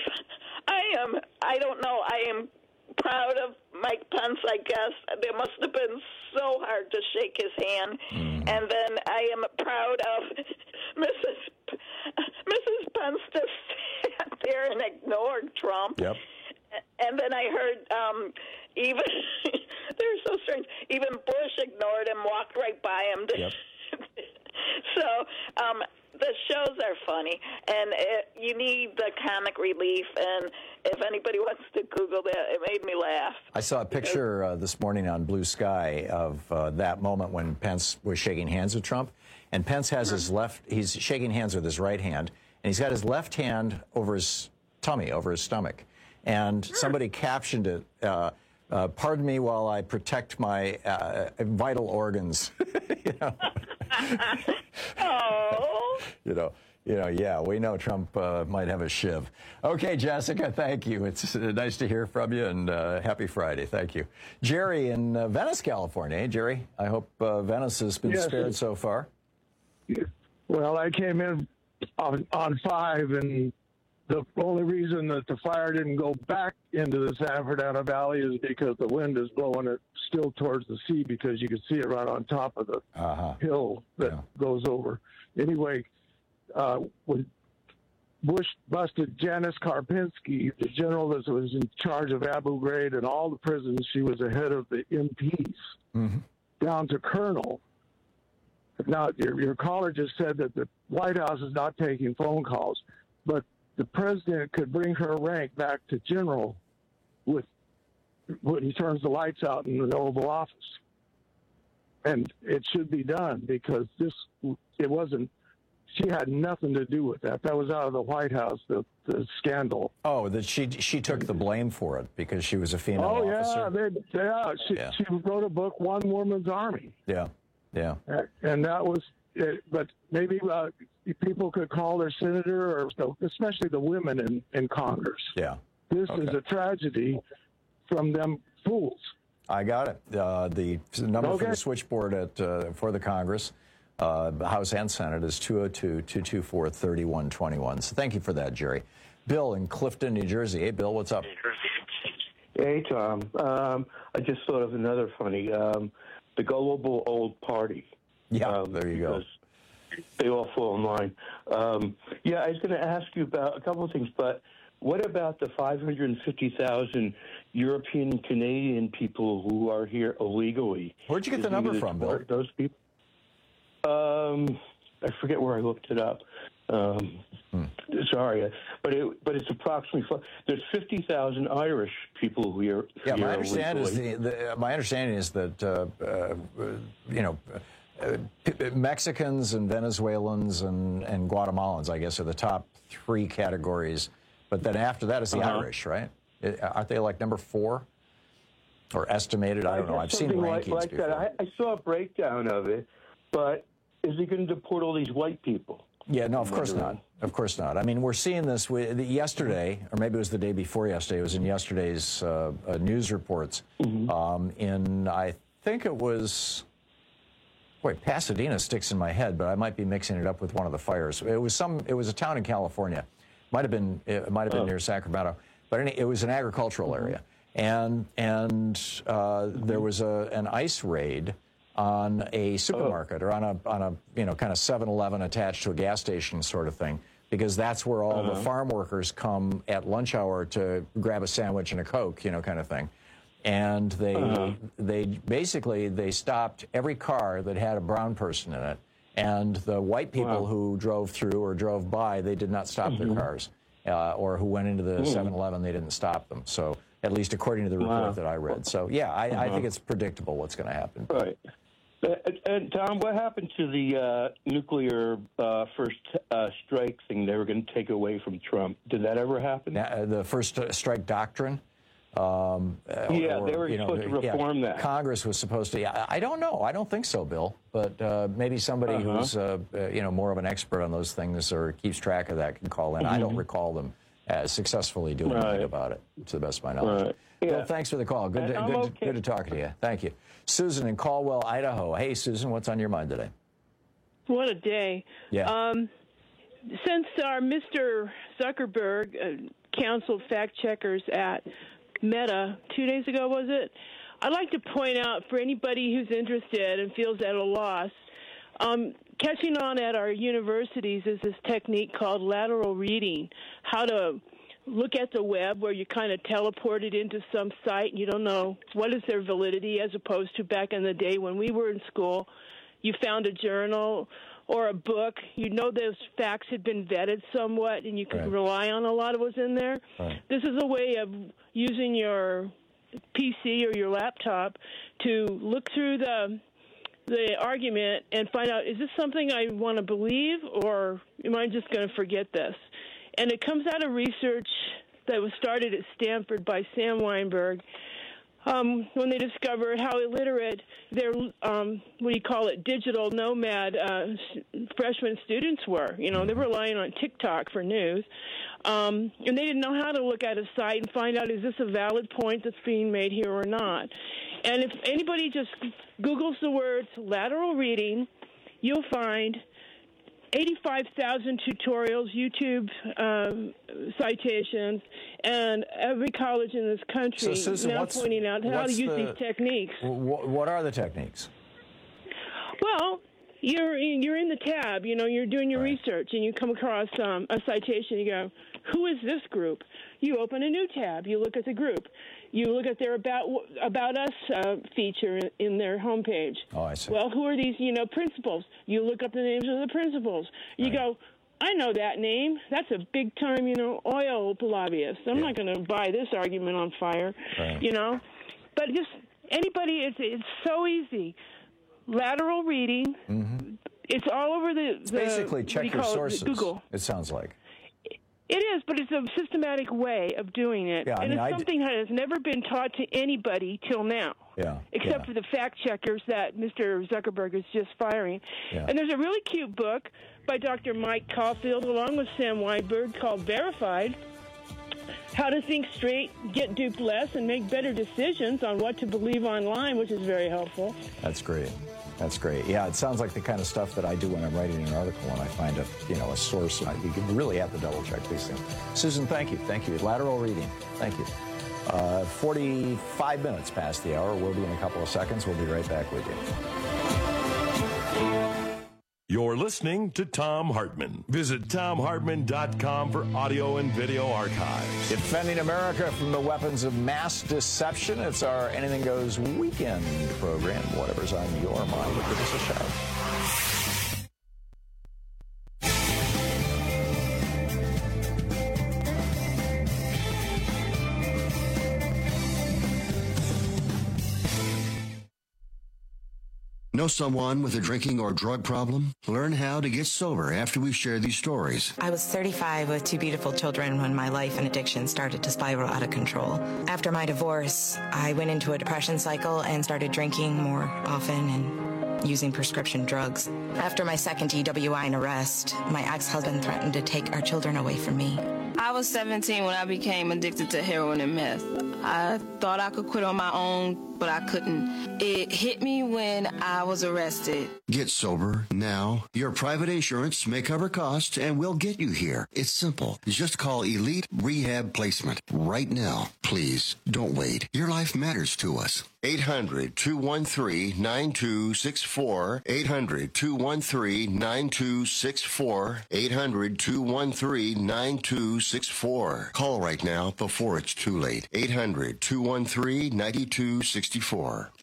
Speaker 18: I am, I don't know, I am proud of Mike Pence, I guess. It must have been so hard to shake his hand. Mm. And then I am proud of Missus P- Missus Pence to sat there and ignored Trump.
Speaker 21: Yep.
Speaker 18: And then I heard um, even, they're so strange, even Bush ignored him, walked right by him. To,
Speaker 21: yep.
Speaker 18: So um, the shows are funny, and it, you need the comic relief, and if anybody wants to Google that, it made me laugh.
Speaker 21: I saw a picture uh, this morning on Blue Sky of uh, that moment when Pence was shaking hands with Trump, and Pence has mm-hmm. his left, he's shaking hands with his right hand, and he's got his left hand over his tummy, over his stomach. And somebody captioned it, uh, uh, pardon me while I protect my uh, vital organs. you know?
Speaker 18: Oh.
Speaker 21: you know, you know, yeah, we know Trump uh, might have a shiv. Okay, Jessica, thank you. It's uh, nice to hear from you, and uh, happy Friday. Thank you. Jerry in uh, Venice, California. Hey, Jerry, I hope uh, Venice has been
Speaker 19: yes,
Speaker 21: spared so far.
Speaker 19: Well, I came in on, on five, and the only reason that the fire didn't go back into the San Fernando Valley is because the wind is blowing it still towards the sea, because you can see it right on top of the
Speaker 21: uh-huh.
Speaker 19: hill that
Speaker 21: yeah.
Speaker 19: goes over. Anyway, uh, when Bush busted Janice Karpinski, the general that was in charge of Abu Ghraib and all the prisons, she was the head of the M Ps,
Speaker 21: mm-hmm.
Speaker 19: down to colonel. Now, your, your caller just said that the White House is not taking phone calls, but the president could bring her rank back to general with when he turns the lights out in the Oval Office. And it should be done because this, it wasn't, she had nothing to do with that. That was out of the White House, the, the scandal.
Speaker 21: Oh, that she she took the blame for it because she was a female
Speaker 19: oh,
Speaker 21: officer.
Speaker 19: yeah, they, yeah, she,
Speaker 21: Yeah.
Speaker 19: she wrote a book, One Woman's Army.
Speaker 21: Yeah, yeah.
Speaker 19: And that was, it, but maybe uh, people could call their senator, or especially the women in, in Congress.
Speaker 21: Yeah.
Speaker 19: This
Speaker 21: Okay.
Speaker 19: is a tragedy from them fools.
Speaker 21: I got it. Uh, the number
Speaker 19: Okay.
Speaker 21: for the switchboard at uh, for the Congress, uh, House and Senate, is two oh two, two two four, three one two one. So thank you for that, Jerry. Bill in Clifton, New Jersey. Hey, Bill, what's up?
Speaker 20: Hey, Tom. Um, I just thought of another funny. Um, the Gullible Old Party.
Speaker 21: Yeah,
Speaker 20: um,
Speaker 21: there you go.
Speaker 20: because They all fall in line. Um, yeah, I was going to ask you about a couple of things, but what about the five hundred fifty thousand European Canadian people who are here illegally?
Speaker 21: Where'd you get the
Speaker 20: Is he
Speaker 21: number
Speaker 20: gonna
Speaker 21: from, Bill?
Speaker 20: deport Those people? Um, I forget where I looked it up. Um,
Speaker 21: hmm.
Speaker 20: Sorry, but it but it's approximately fi- there's fifty thousand Irish people who are
Speaker 21: Yeah,
Speaker 20: here
Speaker 21: my understanding is
Speaker 20: illegally.
Speaker 21: the, the, my understanding is that uh, uh, you know uh, P- Mexicans and Venezuelans and, and Guatemalans, I guess, are the top three categories. But then after that is the
Speaker 20: Uh-huh.
Speaker 21: Irish, right? I- Aren't they like number four or estimated? I don't know.
Speaker 20: guess
Speaker 21: I've seen
Speaker 20: something
Speaker 21: rankings
Speaker 20: like, like
Speaker 21: before.
Speaker 20: that. I, I saw a breakdown of it, but is he going to deport all these white people?
Speaker 21: Yeah, no, of
Speaker 20: I'm
Speaker 21: course
Speaker 20: wondering.
Speaker 21: not. Of course not. I mean, we're seeing this with, yesterday, or maybe it was the day before yesterday. It was in yesterday's uh, uh, news reports.
Speaker 20: Mm-hmm.
Speaker 21: Um, in I think it was, boy, Pasadena sticks in my head, but I might be mixing it up with one of the fires. It was some. It was a town in California. Might have been. It might have been
Speaker 20: Oh.
Speaker 21: near Sacramento, but any, it was an agricultural area, and and uh, there was a an ICE raid on a supermarket or on a on a you know kind of seven eleven attached to a gas station sort of thing, because that's where all
Speaker 20: Uh-huh.
Speaker 21: the farm workers come at lunch hour to grab a sandwich and a Coke, you know, kind of thing. And they
Speaker 20: Uh-huh.
Speaker 21: they basically they stopped every car that had a brown person in it, and the white people
Speaker 20: Wow.
Speaker 21: who drove through or drove by, they did not stop
Speaker 20: Mhm.
Speaker 21: their cars, uh, or who went into the
Speaker 20: Mm.
Speaker 21: seven eleven, they didn't stop them. So at least according to the report
Speaker 20: Wow.
Speaker 21: that I read. So yeah, I, I
Speaker 20: Uh-huh.
Speaker 21: think it's predictable what's going to happen.
Speaker 20: Right. Uh, and Tom, what happened to the uh, nuclear uh, first uh, strike thing they were going to take away from Trump? Did that ever happen?
Speaker 21: Uh, the first uh, strike doctrine. Um, uh,
Speaker 20: Yeah,
Speaker 21: or,
Speaker 20: they were
Speaker 21: you know,
Speaker 20: supposed to
Speaker 21: yeah,
Speaker 20: reform that.
Speaker 21: Congress was supposed to. Yeah, I don't know. I don't think so, Bill. But uh, maybe somebody
Speaker 20: Uh-huh.
Speaker 21: who's uh, uh, you know more of an expert on those things or keeps track of that can call in. I don't
Speaker 20: Mhm.
Speaker 21: recall them uh, successfully doing
Speaker 20: Right.
Speaker 21: anything about it, to the best of my knowledge.
Speaker 20: Right.
Speaker 21: Bill,
Speaker 20: Yeah.
Speaker 21: thanks for the call. Good,
Speaker 20: And
Speaker 21: to,
Speaker 20: I'm
Speaker 21: good, to-
Speaker 20: okay.
Speaker 21: good to talk to you. Thank you, Susan in Caldwell, Idaho. Hey, Susan, what's on your mind today?
Speaker 22: What a day.
Speaker 21: Yeah.
Speaker 22: Um, since our Mister Zuckerberg uh, counseled fact checkers at Meta two days ago, was it? I'd like to point out for anybody who's interested and feels at a loss, um, catching on at our universities is this technique called lateral reading, how to look at the web where you kind of teleport it into some site and you don't know what is their validity, as opposed to back in the day when we were in school, you found a journal or a book, you know those facts had been vetted somewhat and you could
Speaker 21: Right.
Speaker 22: rely on a lot of what's in there.
Speaker 21: Right.
Speaker 22: This is a way of using your P C or your laptop to look through the the argument and find out, is this something I want to believe, or am I just going to forget this? And it comes out of research that was started at Stanford by Sam Weinberg, um, when they discovered how illiterate their, um, what do you call it, digital nomad uh, s- freshman students were. You know, they were relying on TikTok for news. Um, and they didn't know how to look at a site and find out, is this a valid point that's being made here or not? And if anybody just Googles the words lateral reading, you'll find eighty-five thousand tutorials, YouTube um, citations, and every college in this country
Speaker 21: So, Susan,
Speaker 22: now
Speaker 21: what's-
Speaker 22: pointing out how to
Speaker 21: what's
Speaker 22: use
Speaker 21: the-
Speaker 22: these techniques.
Speaker 21: Wh- what are the techniques?
Speaker 22: Well, you're in, you're in the tab, you know, you're doing your right. research, and you come across um, a citation. You go, who is this group? You open a new tab. You look at the group. You look at their about about us uh, feature in, in their homepage.
Speaker 21: Oh, I see.
Speaker 22: Well, who are these, you know, principals? You look up the names of the principals. You right. go, I know that name. That's a big time, you know, oil lobbyist. I'm yeah. not going to buy this argument on fire, right. you know. But just anybody, it's it's so easy. Lateral reading. Mm-hmm. It's all over the.
Speaker 21: It's
Speaker 22: the
Speaker 21: basically check your sources.
Speaker 22: Google.
Speaker 21: It sounds like.
Speaker 22: It is, but it's a systematic way of doing it,
Speaker 21: yeah, I
Speaker 22: and
Speaker 21: mean,
Speaker 22: it's
Speaker 21: I
Speaker 22: something
Speaker 21: d-
Speaker 22: that has never been taught to anybody till now.
Speaker 21: Yeah.
Speaker 22: Except
Speaker 21: yeah.
Speaker 22: for the fact checkers that Mister Zuckerberg is just firing.
Speaker 21: Yeah.
Speaker 22: And there's a really cute book by Doctor Mike Caulfield along with Sam Weinberg called Verified: How to Think Straight, Get Duped Less, and Make Better Decisions on What to Believe Online, which is very helpful.
Speaker 21: That's great. That's great. Yeah, it sounds like the kind of stuff that I do when I'm writing an article, when I find a, you know, a source. I, you really have to double check these things. Susan, thank you. Thank you. Lateral reading. Thank you. Uh, forty-five minutes past the hour. We'll be in a couple of seconds. We'll be right back with you.
Speaker 3: You're listening to Thom Hartmann. Visit Thom Hartmann dot com for audio and video archives.
Speaker 21: Defending America from the weapons of mass deception. It's our Anything Goes weekend program. Whatever's on your mind, give us a shout.
Speaker 4: Know someone with a drinking or drug problem? Learn how to get sober after we share these stories.
Speaker 23: I was thirty-five with two beautiful children when my life and addiction started to spiral out of control. After my divorce, I went into a depression cycle and started drinking more often and using prescription drugs. After my second D W I and arrest, my ex-husband threatened to take our children away from me.
Speaker 24: I was seventeen when I became addicted to heroin and meth. I thought I could quit on my own, but I couldn't. It hit me when I was arrested.
Speaker 4: Get sober now. Your private insurance may cover costs and we'll get you here. It's simple. Just call Elite Rehab Placement right now. Please don't wait. Your life matters to us. eight hundred, two one three, nine two six four. eight hundred, two one three, nine two six four. eight hundred, two one three, nine two six four. Call right now before it's too late. eight hundred, two one three, nine two six four.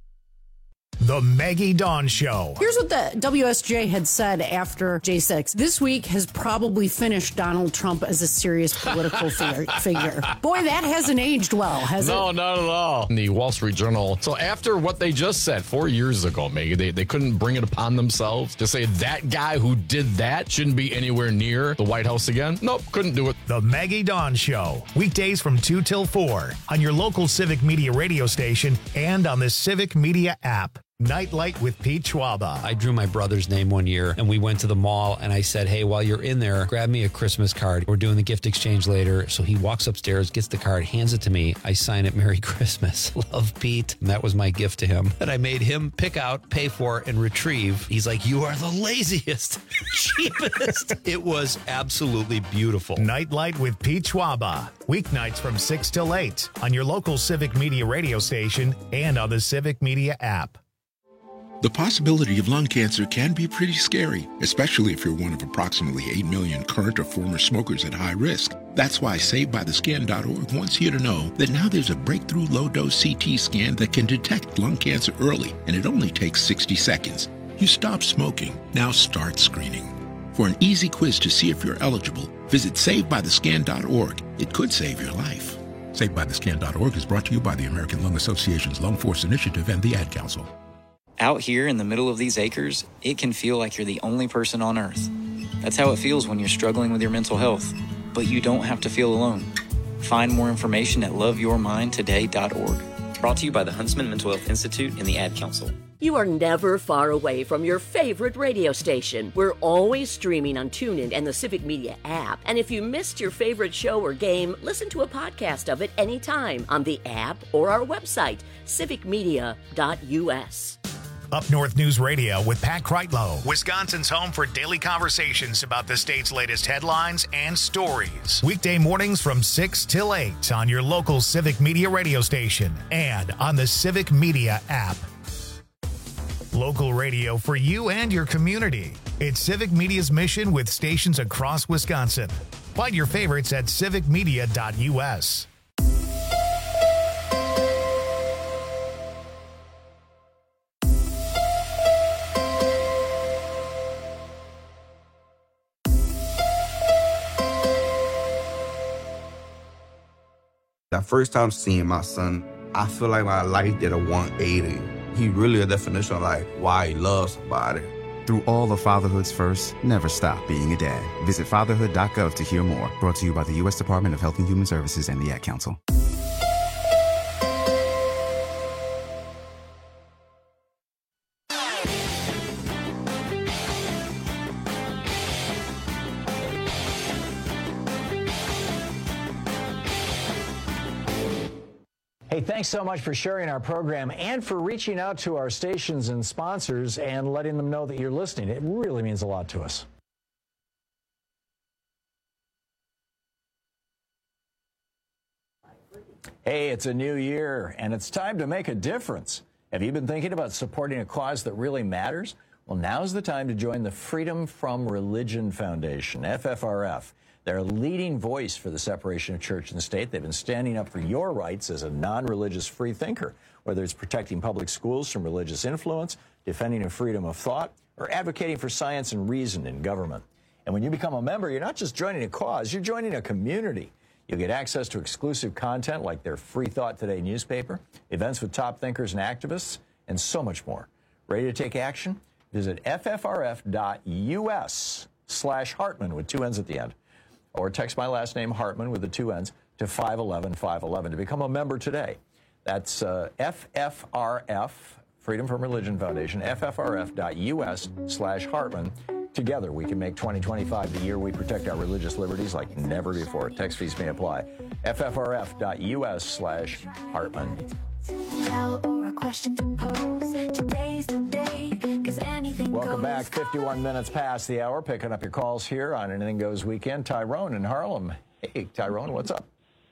Speaker 1: The Maggie Dawn Show.
Speaker 15: Here's what the W S J had said after J six. This week has probably finished Donald Trump as a serious political figure, figure. Boy, that hasn't aged well, has
Speaker 14: no,
Speaker 15: it?
Speaker 14: No, not at all. In the Wall Street Journal. So after what they just said four years ago, Maggie, they, they couldn't bring it upon themselves to say that guy who did that shouldn't be anywhere near the White House again. Nope, couldn't do it.
Speaker 1: The Maggie Dawn Show. Weekdays from two till four on your local Civic Media radio station and on the Civic Media app. Nightlight with Pete Schwaba.
Speaker 16: I drew my brother's name one year, and we went to the mall, and I said, hey, while you're in there, grab me a Christmas card. We're doing the gift exchange later. So he walks upstairs, gets the card, hands it to me. I sign it, Merry Christmas. Love, Pete. And that was my gift to him that I made him pick out, pay for, and retrieve. He's like, you are the laziest, cheapest. It was absolutely beautiful.
Speaker 1: Nightlight with Pete Schwaba. Weeknights from six till eight on your local Civic Media radio station and on the Civic Media app.
Speaker 25: The possibility of lung cancer can be pretty scary, especially if you're one of approximately eight million current or former smokers at high risk. That's why Saved By The Scan dot org wants you to know that now there's a breakthrough low-dose C T scan that can detect lung cancer early, and it only takes sixty seconds. You stop smoking, now start screening. For an easy quiz to see if you're eligible, visit Saved By The Scan dot org. It could save your life. Saved By The Scan dot org is brought to you by the American Lung Association's Lung Force Initiative and the Ad Council.
Speaker 26: Out here in the middle of these acres, it can feel like you're the only person on Earth. That's how it feels when you're struggling with your mental health. But you don't have to feel alone. Find more information at love your mind today dot org. Brought to you by the Huntsman Mental Health Institute and the Ad Council.
Speaker 27: You are never far away from your favorite radio station. We're always streaming on TuneIn and the Civic Media app. And if you missed your favorite show or game, listen to a podcast of it anytime on the app or our website, civic media dot u s.
Speaker 1: Up North News Radio with Pat Kreitlow, Wisconsin's home for daily conversations about the state's latest headlines and stories. Weekday mornings from six till eight on your local Civic Media radio station and on the Civic Media app. Local radio for you and your community. It's Civic Media's mission with stations across Wisconsin. Find your favorites at civic media dot u s.
Speaker 6: That first time seeing my son, I feel like my life did a one eighty. He really a definition of like why he loves somebody.
Speaker 7: Through all of fatherhood's first, never stop being a dad. Visit fatherhood dot gov to hear more. Brought to you by the U S Department of Health and Human Services and the Ad Council.
Speaker 21: Hey, thanks so much for sharing our program and for reaching out to our stations and sponsors and letting them know that you're listening. It really means a lot to us. Hey, it's a new year, and it's time to make a difference. Have you been thinking about supporting a cause that really matters? Well, now's the time to join the Freedom from Religion Foundation, F F R F. They're a leading voice for the separation of church and state. They've been standing up for your rights as a non-religious free thinker, whether it's protecting public schools from religious influence, defending a freedom of thought, or advocating for science and reason in government. And when you become a member, you're not just joining a cause, you're joining a community. You'll get access to exclusive content like their Free Thought Today newspaper, events with top thinkers and activists, and so much more. Ready to take action? Visit F F R F dot U S slash Hartman with two N's at the end. Or text my last name, Hartman, with the two N's, to five one one, five one one to become a member today. That's uh, F F R F, Freedom from Religion Foundation, F F R F dot U S slash Hartman. Together, we can make twenty twenty-five the year we protect our religious liberties like never before. Text fees may apply. F F R F dot U S slash Hartman. Welcome back. fifty-one minutes past the hour. Picking up your calls here on Anything Goes Weekend. Tyrone in Harlem. Hey, Tyrone, what's up?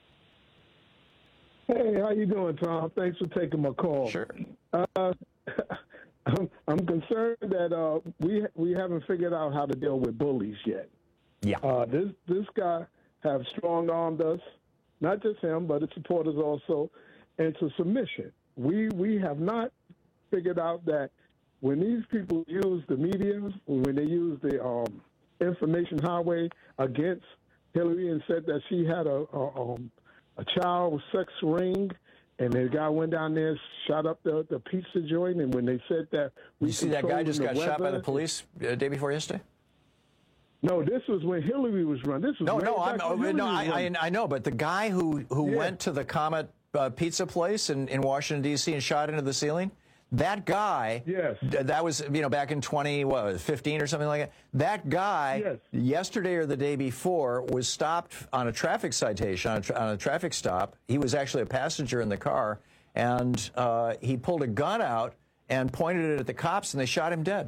Speaker 19: Hey, how you doing, Tom? Thanks for taking my call.
Speaker 21: Sure.
Speaker 19: Uh, I'm, I'm concerned that uh, we we haven't figured out how to deal with bullies yet.
Speaker 21: Yeah.
Speaker 19: Uh, this this guy have strong armed us, not just him, but his supporters also, into submission. We we have not figured out that when these people use the media, when they use the um, information highway against Hillary and said that she had a a, um, a child sex ring, and the guy went down there, shot up the, the pizza joint, and when they said that we
Speaker 21: You see that guy just got
Speaker 19: weather,
Speaker 21: shot by the police uh, day before yesterday?
Speaker 19: No, this was when Hillary was running. This was
Speaker 21: No,
Speaker 19: way
Speaker 21: no,
Speaker 19: back
Speaker 21: I'm,
Speaker 19: when
Speaker 21: no,
Speaker 19: Hillary was
Speaker 21: I, I,
Speaker 19: running.
Speaker 21: I know, but the guy who, who
Speaker 19: Yeah.
Speaker 21: went to the Comet uh, Pizza place in, in Washington, D C and shot into the ceiling, that guy,
Speaker 19: yes.
Speaker 21: that was, you know, back in twenty fifteen or something like that. That guy,
Speaker 19: Yes.
Speaker 21: yesterday or the day before, was stopped on a traffic citation, on a, tra- on a traffic stop. He was actually a passenger in the car, and uh, he pulled a gun out and pointed it at the cops, and they shot him dead.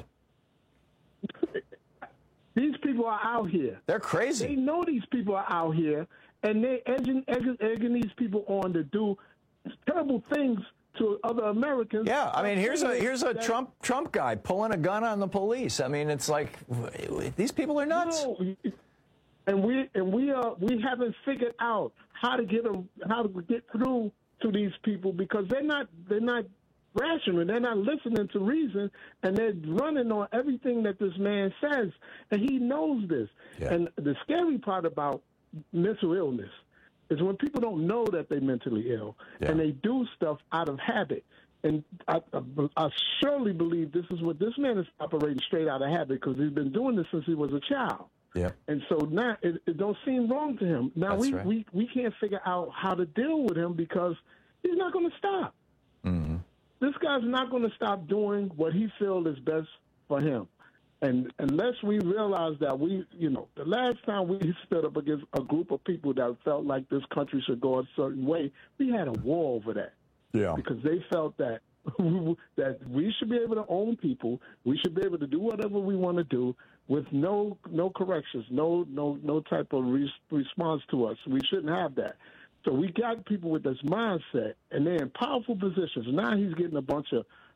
Speaker 19: These people are out here.
Speaker 21: They're crazy.
Speaker 19: They know these people are out here, and they're egging, egging, egging these people on to do terrible things to other Americans.
Speaker 21: Yeah, I mean, here's a here's a
Speaker 19: That-
Speaker 21: Trump Trump guy pulling a gun on the police. I mean, it's like these people are nuts.
Speaker 19: No, and we and we are we haven't figured out how to get them how to get through to these people because they're not they're not rational. They're not listening to reason, and they're running on everything that this man says, and he knows this.
Speaker 21: Yeah.
Speaker 19: And the scary part about mental illness is when people don't know that they're mentally ill,
Speaker 21: Yeah.
Speaker 19: and they do stuff out of habit. And I, I, I surely believe this is what this man is operating straight out of habit because he's been doing this since he was a child.
Speaker 21: Yeah.
Speaker 19: And so now it, it don't seem wrong to him. Now
Speaker 21: That's
Speaker 19: we,
Speaker 21: right.
Speaker 19: we, we can't figure out how to deal with him because he's not going to stop.
Speaker 21: Mm-hmm.
Speaker 19: This guy's not going to stop doing what he feels is best for him. And unless we realize that we, you know, the last time we stood up against a group of people that felt like this country should go a certain way, we had a war over that.
Speaker 21: Yeah.
Speaker 19: Because they felt that that we should be able to own people, we should be able to do whatever we want to do with no no corrections, no no no type of re- response to us. We shouldn't have that. So we got people with this mindset, and they're in powerful positions. Now he's getting a bunch of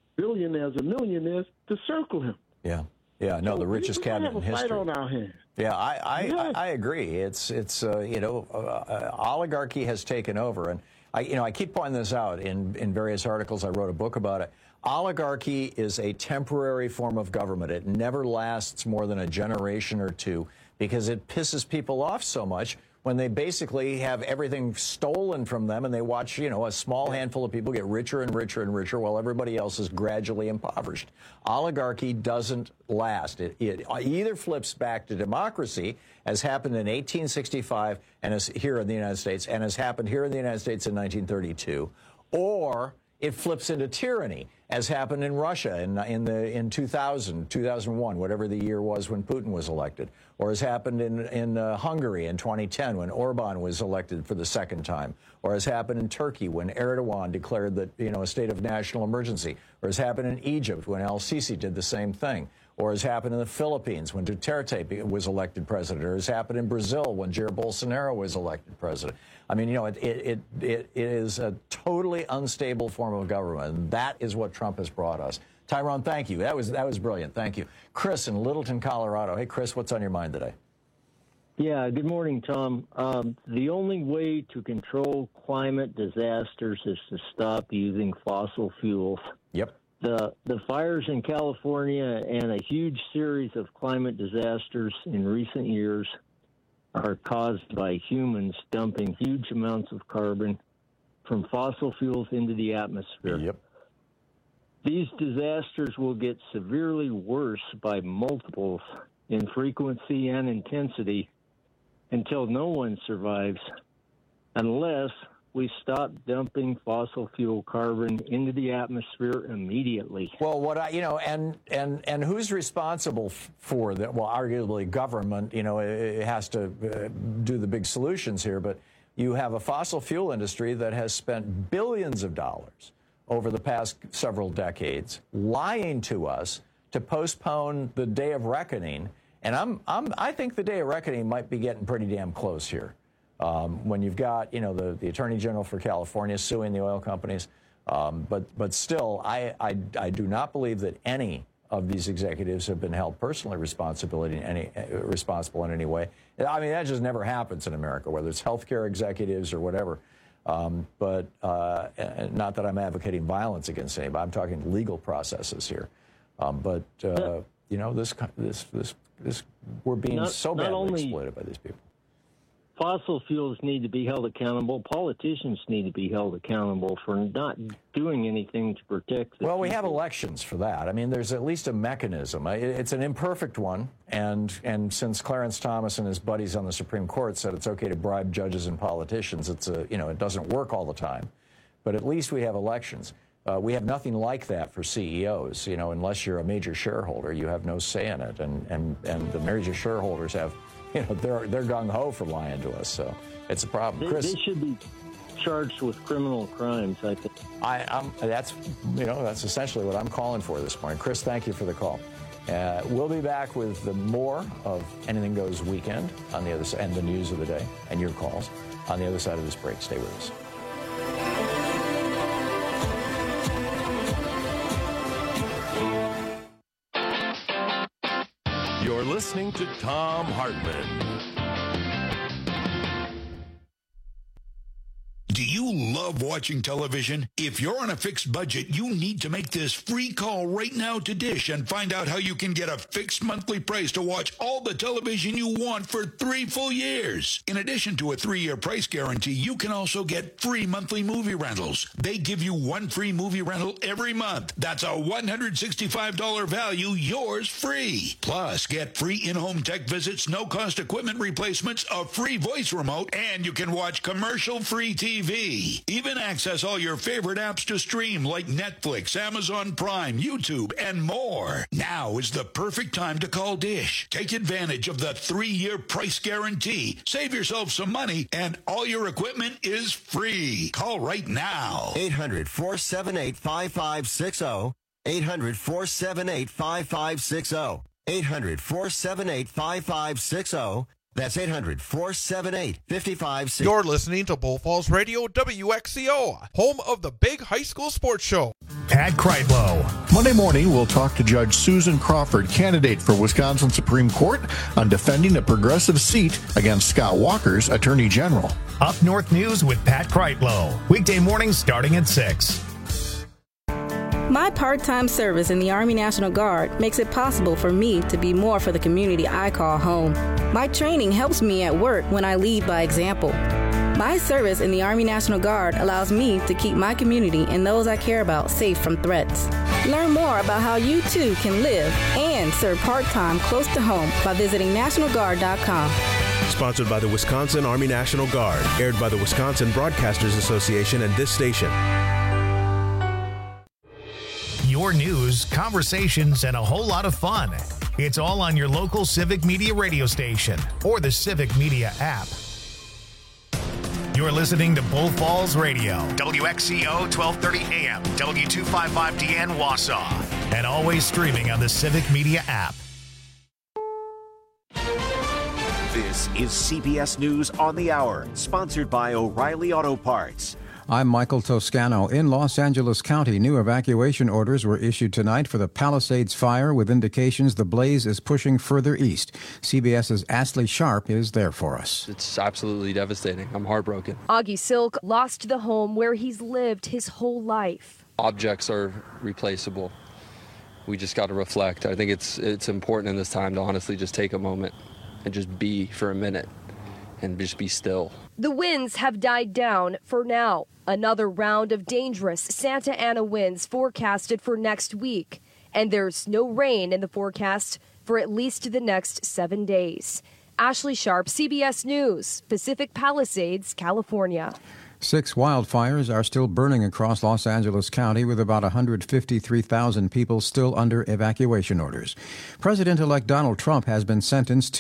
Speaker 19: billionaires or millionaires to circle him.
Speaker 21: Yeah. Yeah, no, the richest cabinet in
Speaker 19: We have a
Speaker 21: history.
Speaker 19: fight on our hands.
Speaker 21: Yeah, I I,
Speaker 19: Yeah.
Speaker 21: I, I agree. It's it's uh, you know uh, uh, oligarchy has taken over, and I you know I keep pointing this out in in various articles. I wrote a book about it. Oligarchy is a temporary form of government. It never lasts more than a generation or two because it pisses people off so much when they basically have everything stolen from them and they watch, you know, a small handful of people get richer and richer and richer while everybody else is gradually impoverished. Oligarchy doesn't last. It, it either flips back to democracy, as happened in eighteen sixty-five and as here in the United States, and has happened here in the United States in nineteen thirty-two, or it flips into tyranny, as happened in Russia in, in, the, in two thousand, two thousand one, whatever the year was when Putin was elected, or has happened in, in uh, Hungary in twenty ten when Orban was elected for the second time, or has happened in Turkey when Erdogan declared that, you know, a state of national emergency, or has happened in Egypt when al-Sisi did the same thing, or has happened in the Philippines when Duterte was elected president, or has happened in Brazil when Jair Bolsonaro was elected president. I mean, you know, it, it, it, it is a totally unstable form of government, and that is what Trump has brought us. Tyrone, thank you. That was, that was brilliant. Thank you. Chris in Littleton, Colorado. Hey, Chris, what's on your mind today?
Speaker 8: Yeah, good morning, Tom. Um, the only way to control climate disasters is to stop using fossil fuels.
Speaker 21: Yep.
Speaker 8: The the fires in California and a huge series of climate disasters in recent years are caused by humans dumping huge amounts of carbon from fossil fuels into the atmosphere.
Speaker 21: Yep.
Speaker 8: These disasters will get severely worse by multiples in frequency and intensity until no one survives unless we stop dumping fossil fuel carbon into the atmosphere immediately.
Speaker 21: Well, what I, you know, and and and who's responsible f- for that? Well, arguably government. You know, it, it has to uh, do the big solutions here. But you have a fossil fuel industry that has spent billions of dollars over the past several decades lying to us to postpone the day of reckoning. And I'm I'm I think the day of reckoning might be getting pretty damn close here. Um, when you've got, you know, the, the Attorney General for California suing the oil companies. Um, but but still, I, I, I do not believe that any of these executives have been held personally responsibility in any, uh, responsible in any way. I mean, that just never happens in America, whether it's healthcare executives or whatever. Um, but uh, not that I'm advocating violence against anybody. I'm talking legal processes here. Um, but, uh, you know, this, this, this, this, we're being
Speaker 8: not,
Speaker 21: so
Speaker 8: not
Speaker 21: badly
Speaker 8: only-
Speaker 21: exploited by these people.
Speaker 8: Fossil fuels need to be held accountable. Politicians need to be held accountable for not doing anything to protect the
Speaker 21: Well, we have
Speaker 8: people.
Speaker 21: elections for that. I mean, there's at least a mechanism. I- It's an imperfect one, and and since Clarence Thomas and his buddies on the Supreme Court said it's okay to bribe judges and politicians, it's a you know it doesn't work all the time, but at least we have elections. Uh, we have nothing like that for C E Os. You know, unless you're a major shareholder, you have no say in it, and and and the major shareholders have. You know, they're they're gung-ho for lying to us, so it's a problem.
Speaker 8: They,
Speaker 21: Chris,
Speaker 8: they should be charged with criminal crimes, I think.
Speaker 21: I, I'm, that's, you know, that's essentially what I'm calling for this morning. Chris, thank you for the call. Uh, we'll be back with the more of Anything Goes Weekend on the other side, and the news of the day, and your calls on the other side of this break. Stay with us.
Speaker 3: You're listening to Thom Hartmann.
Speaker 9: Do you love watching television? If you're on a fixed budget, you need to make this free call right now to Dish and find out how you can get a fixed monthly price to watch all the television you want for three full years. In addition to a three-year price guarantee, you can also get free monthly movie rentals. They give you one free movie rental every month. That's a one hundred sixty-five dollars value, yours free. Plus, get free in-home tech visits, no-cost equipment replacements, a free voice remote, and you can watch commercial-free T V. Even access all your favorite apps to stream like Netflix, Amazon Prime, YouTube, and more. Now is the perfect time to call Dish. Take advantage of the three-year price guarantee. Save yourself some money, and all your equipment is free. Call right now.
Speaker 10: eight hundred, four seven eight, five five six zero. eight hundred, four seven eight, five five six zero. eight hundred, four seven eight, five five six zero. That's eight hundred, four seven eight, five five six zero.
Speaker 11: You're listening to Bull Falls Radio W X C O, home of the big high school sports show.
Speaker 1: Pat Kreitlow.
Speaker 2: Monday morning, we'll talk to Judge Susan Crawford, candidate for Wisconsin Supreme Court, on defending a progressive seat against Scott Walker's Attorney General.
Speaker 1: Up North News with Pat Kreitlow. Weekday mornings starting at six.
Speaker 5: My part-time service in the Army National Guard makes it possible for me to be more for the community I call home. My training helps me at work when I lead by example. My service in the Army National Guard allows me to keep my community and those I care about safe from threats. Learn more about how you too can live and serve part-time close to home by visiting national guard dot com.
Speaker 11: Sponsored by the Wisconsin Army National Guard, aired by the Wisconsin Broadcasters Association and this station.
Speaker 1: Your news, conversations, and a whole lot of fun. It's all on your local Civic Media radio station or the Civic Media app. You're listening to Bull Falls Radio, W X C O twelve thirty A M, W two fifty-five D N Wausau, and always streaming on the Civic Media app.
Speaker 12: This is C B S News on the Hour, sponsored by O'Reilly Auto Parts.
Speaker 13: I'm Michael Toscano. In Los Angeles County, new evacuation orders were issued tonight for the Palisades fire, with indications the blaze is pushing further east. CBS's Ashley Sharp is there for us.
Speaker 17: It's absolutely devastating. I'm heartbroken.
Speaker 18: Augie Silk lost the home where he's lived his whole life.
Speaker 17: Objects are replaceable. We just got to reflect. I think it's it's important in this time to honestly just take a moment and just be for a minute and just be still.
Speaker 18: The winds have died down for now. Another round of dangerous Santa Ana winds forecasted for next week. And there's no rain in the forecast for at least the next seven days. Ashley Sharp, C B S News, Pacific Palisades, California.
Speaker 13: Six wildfires are still burning across Los Angeles County, with about one hundred fifty-three thousand people still under evacuation orders. President-elect Donald Trump has been sentenced to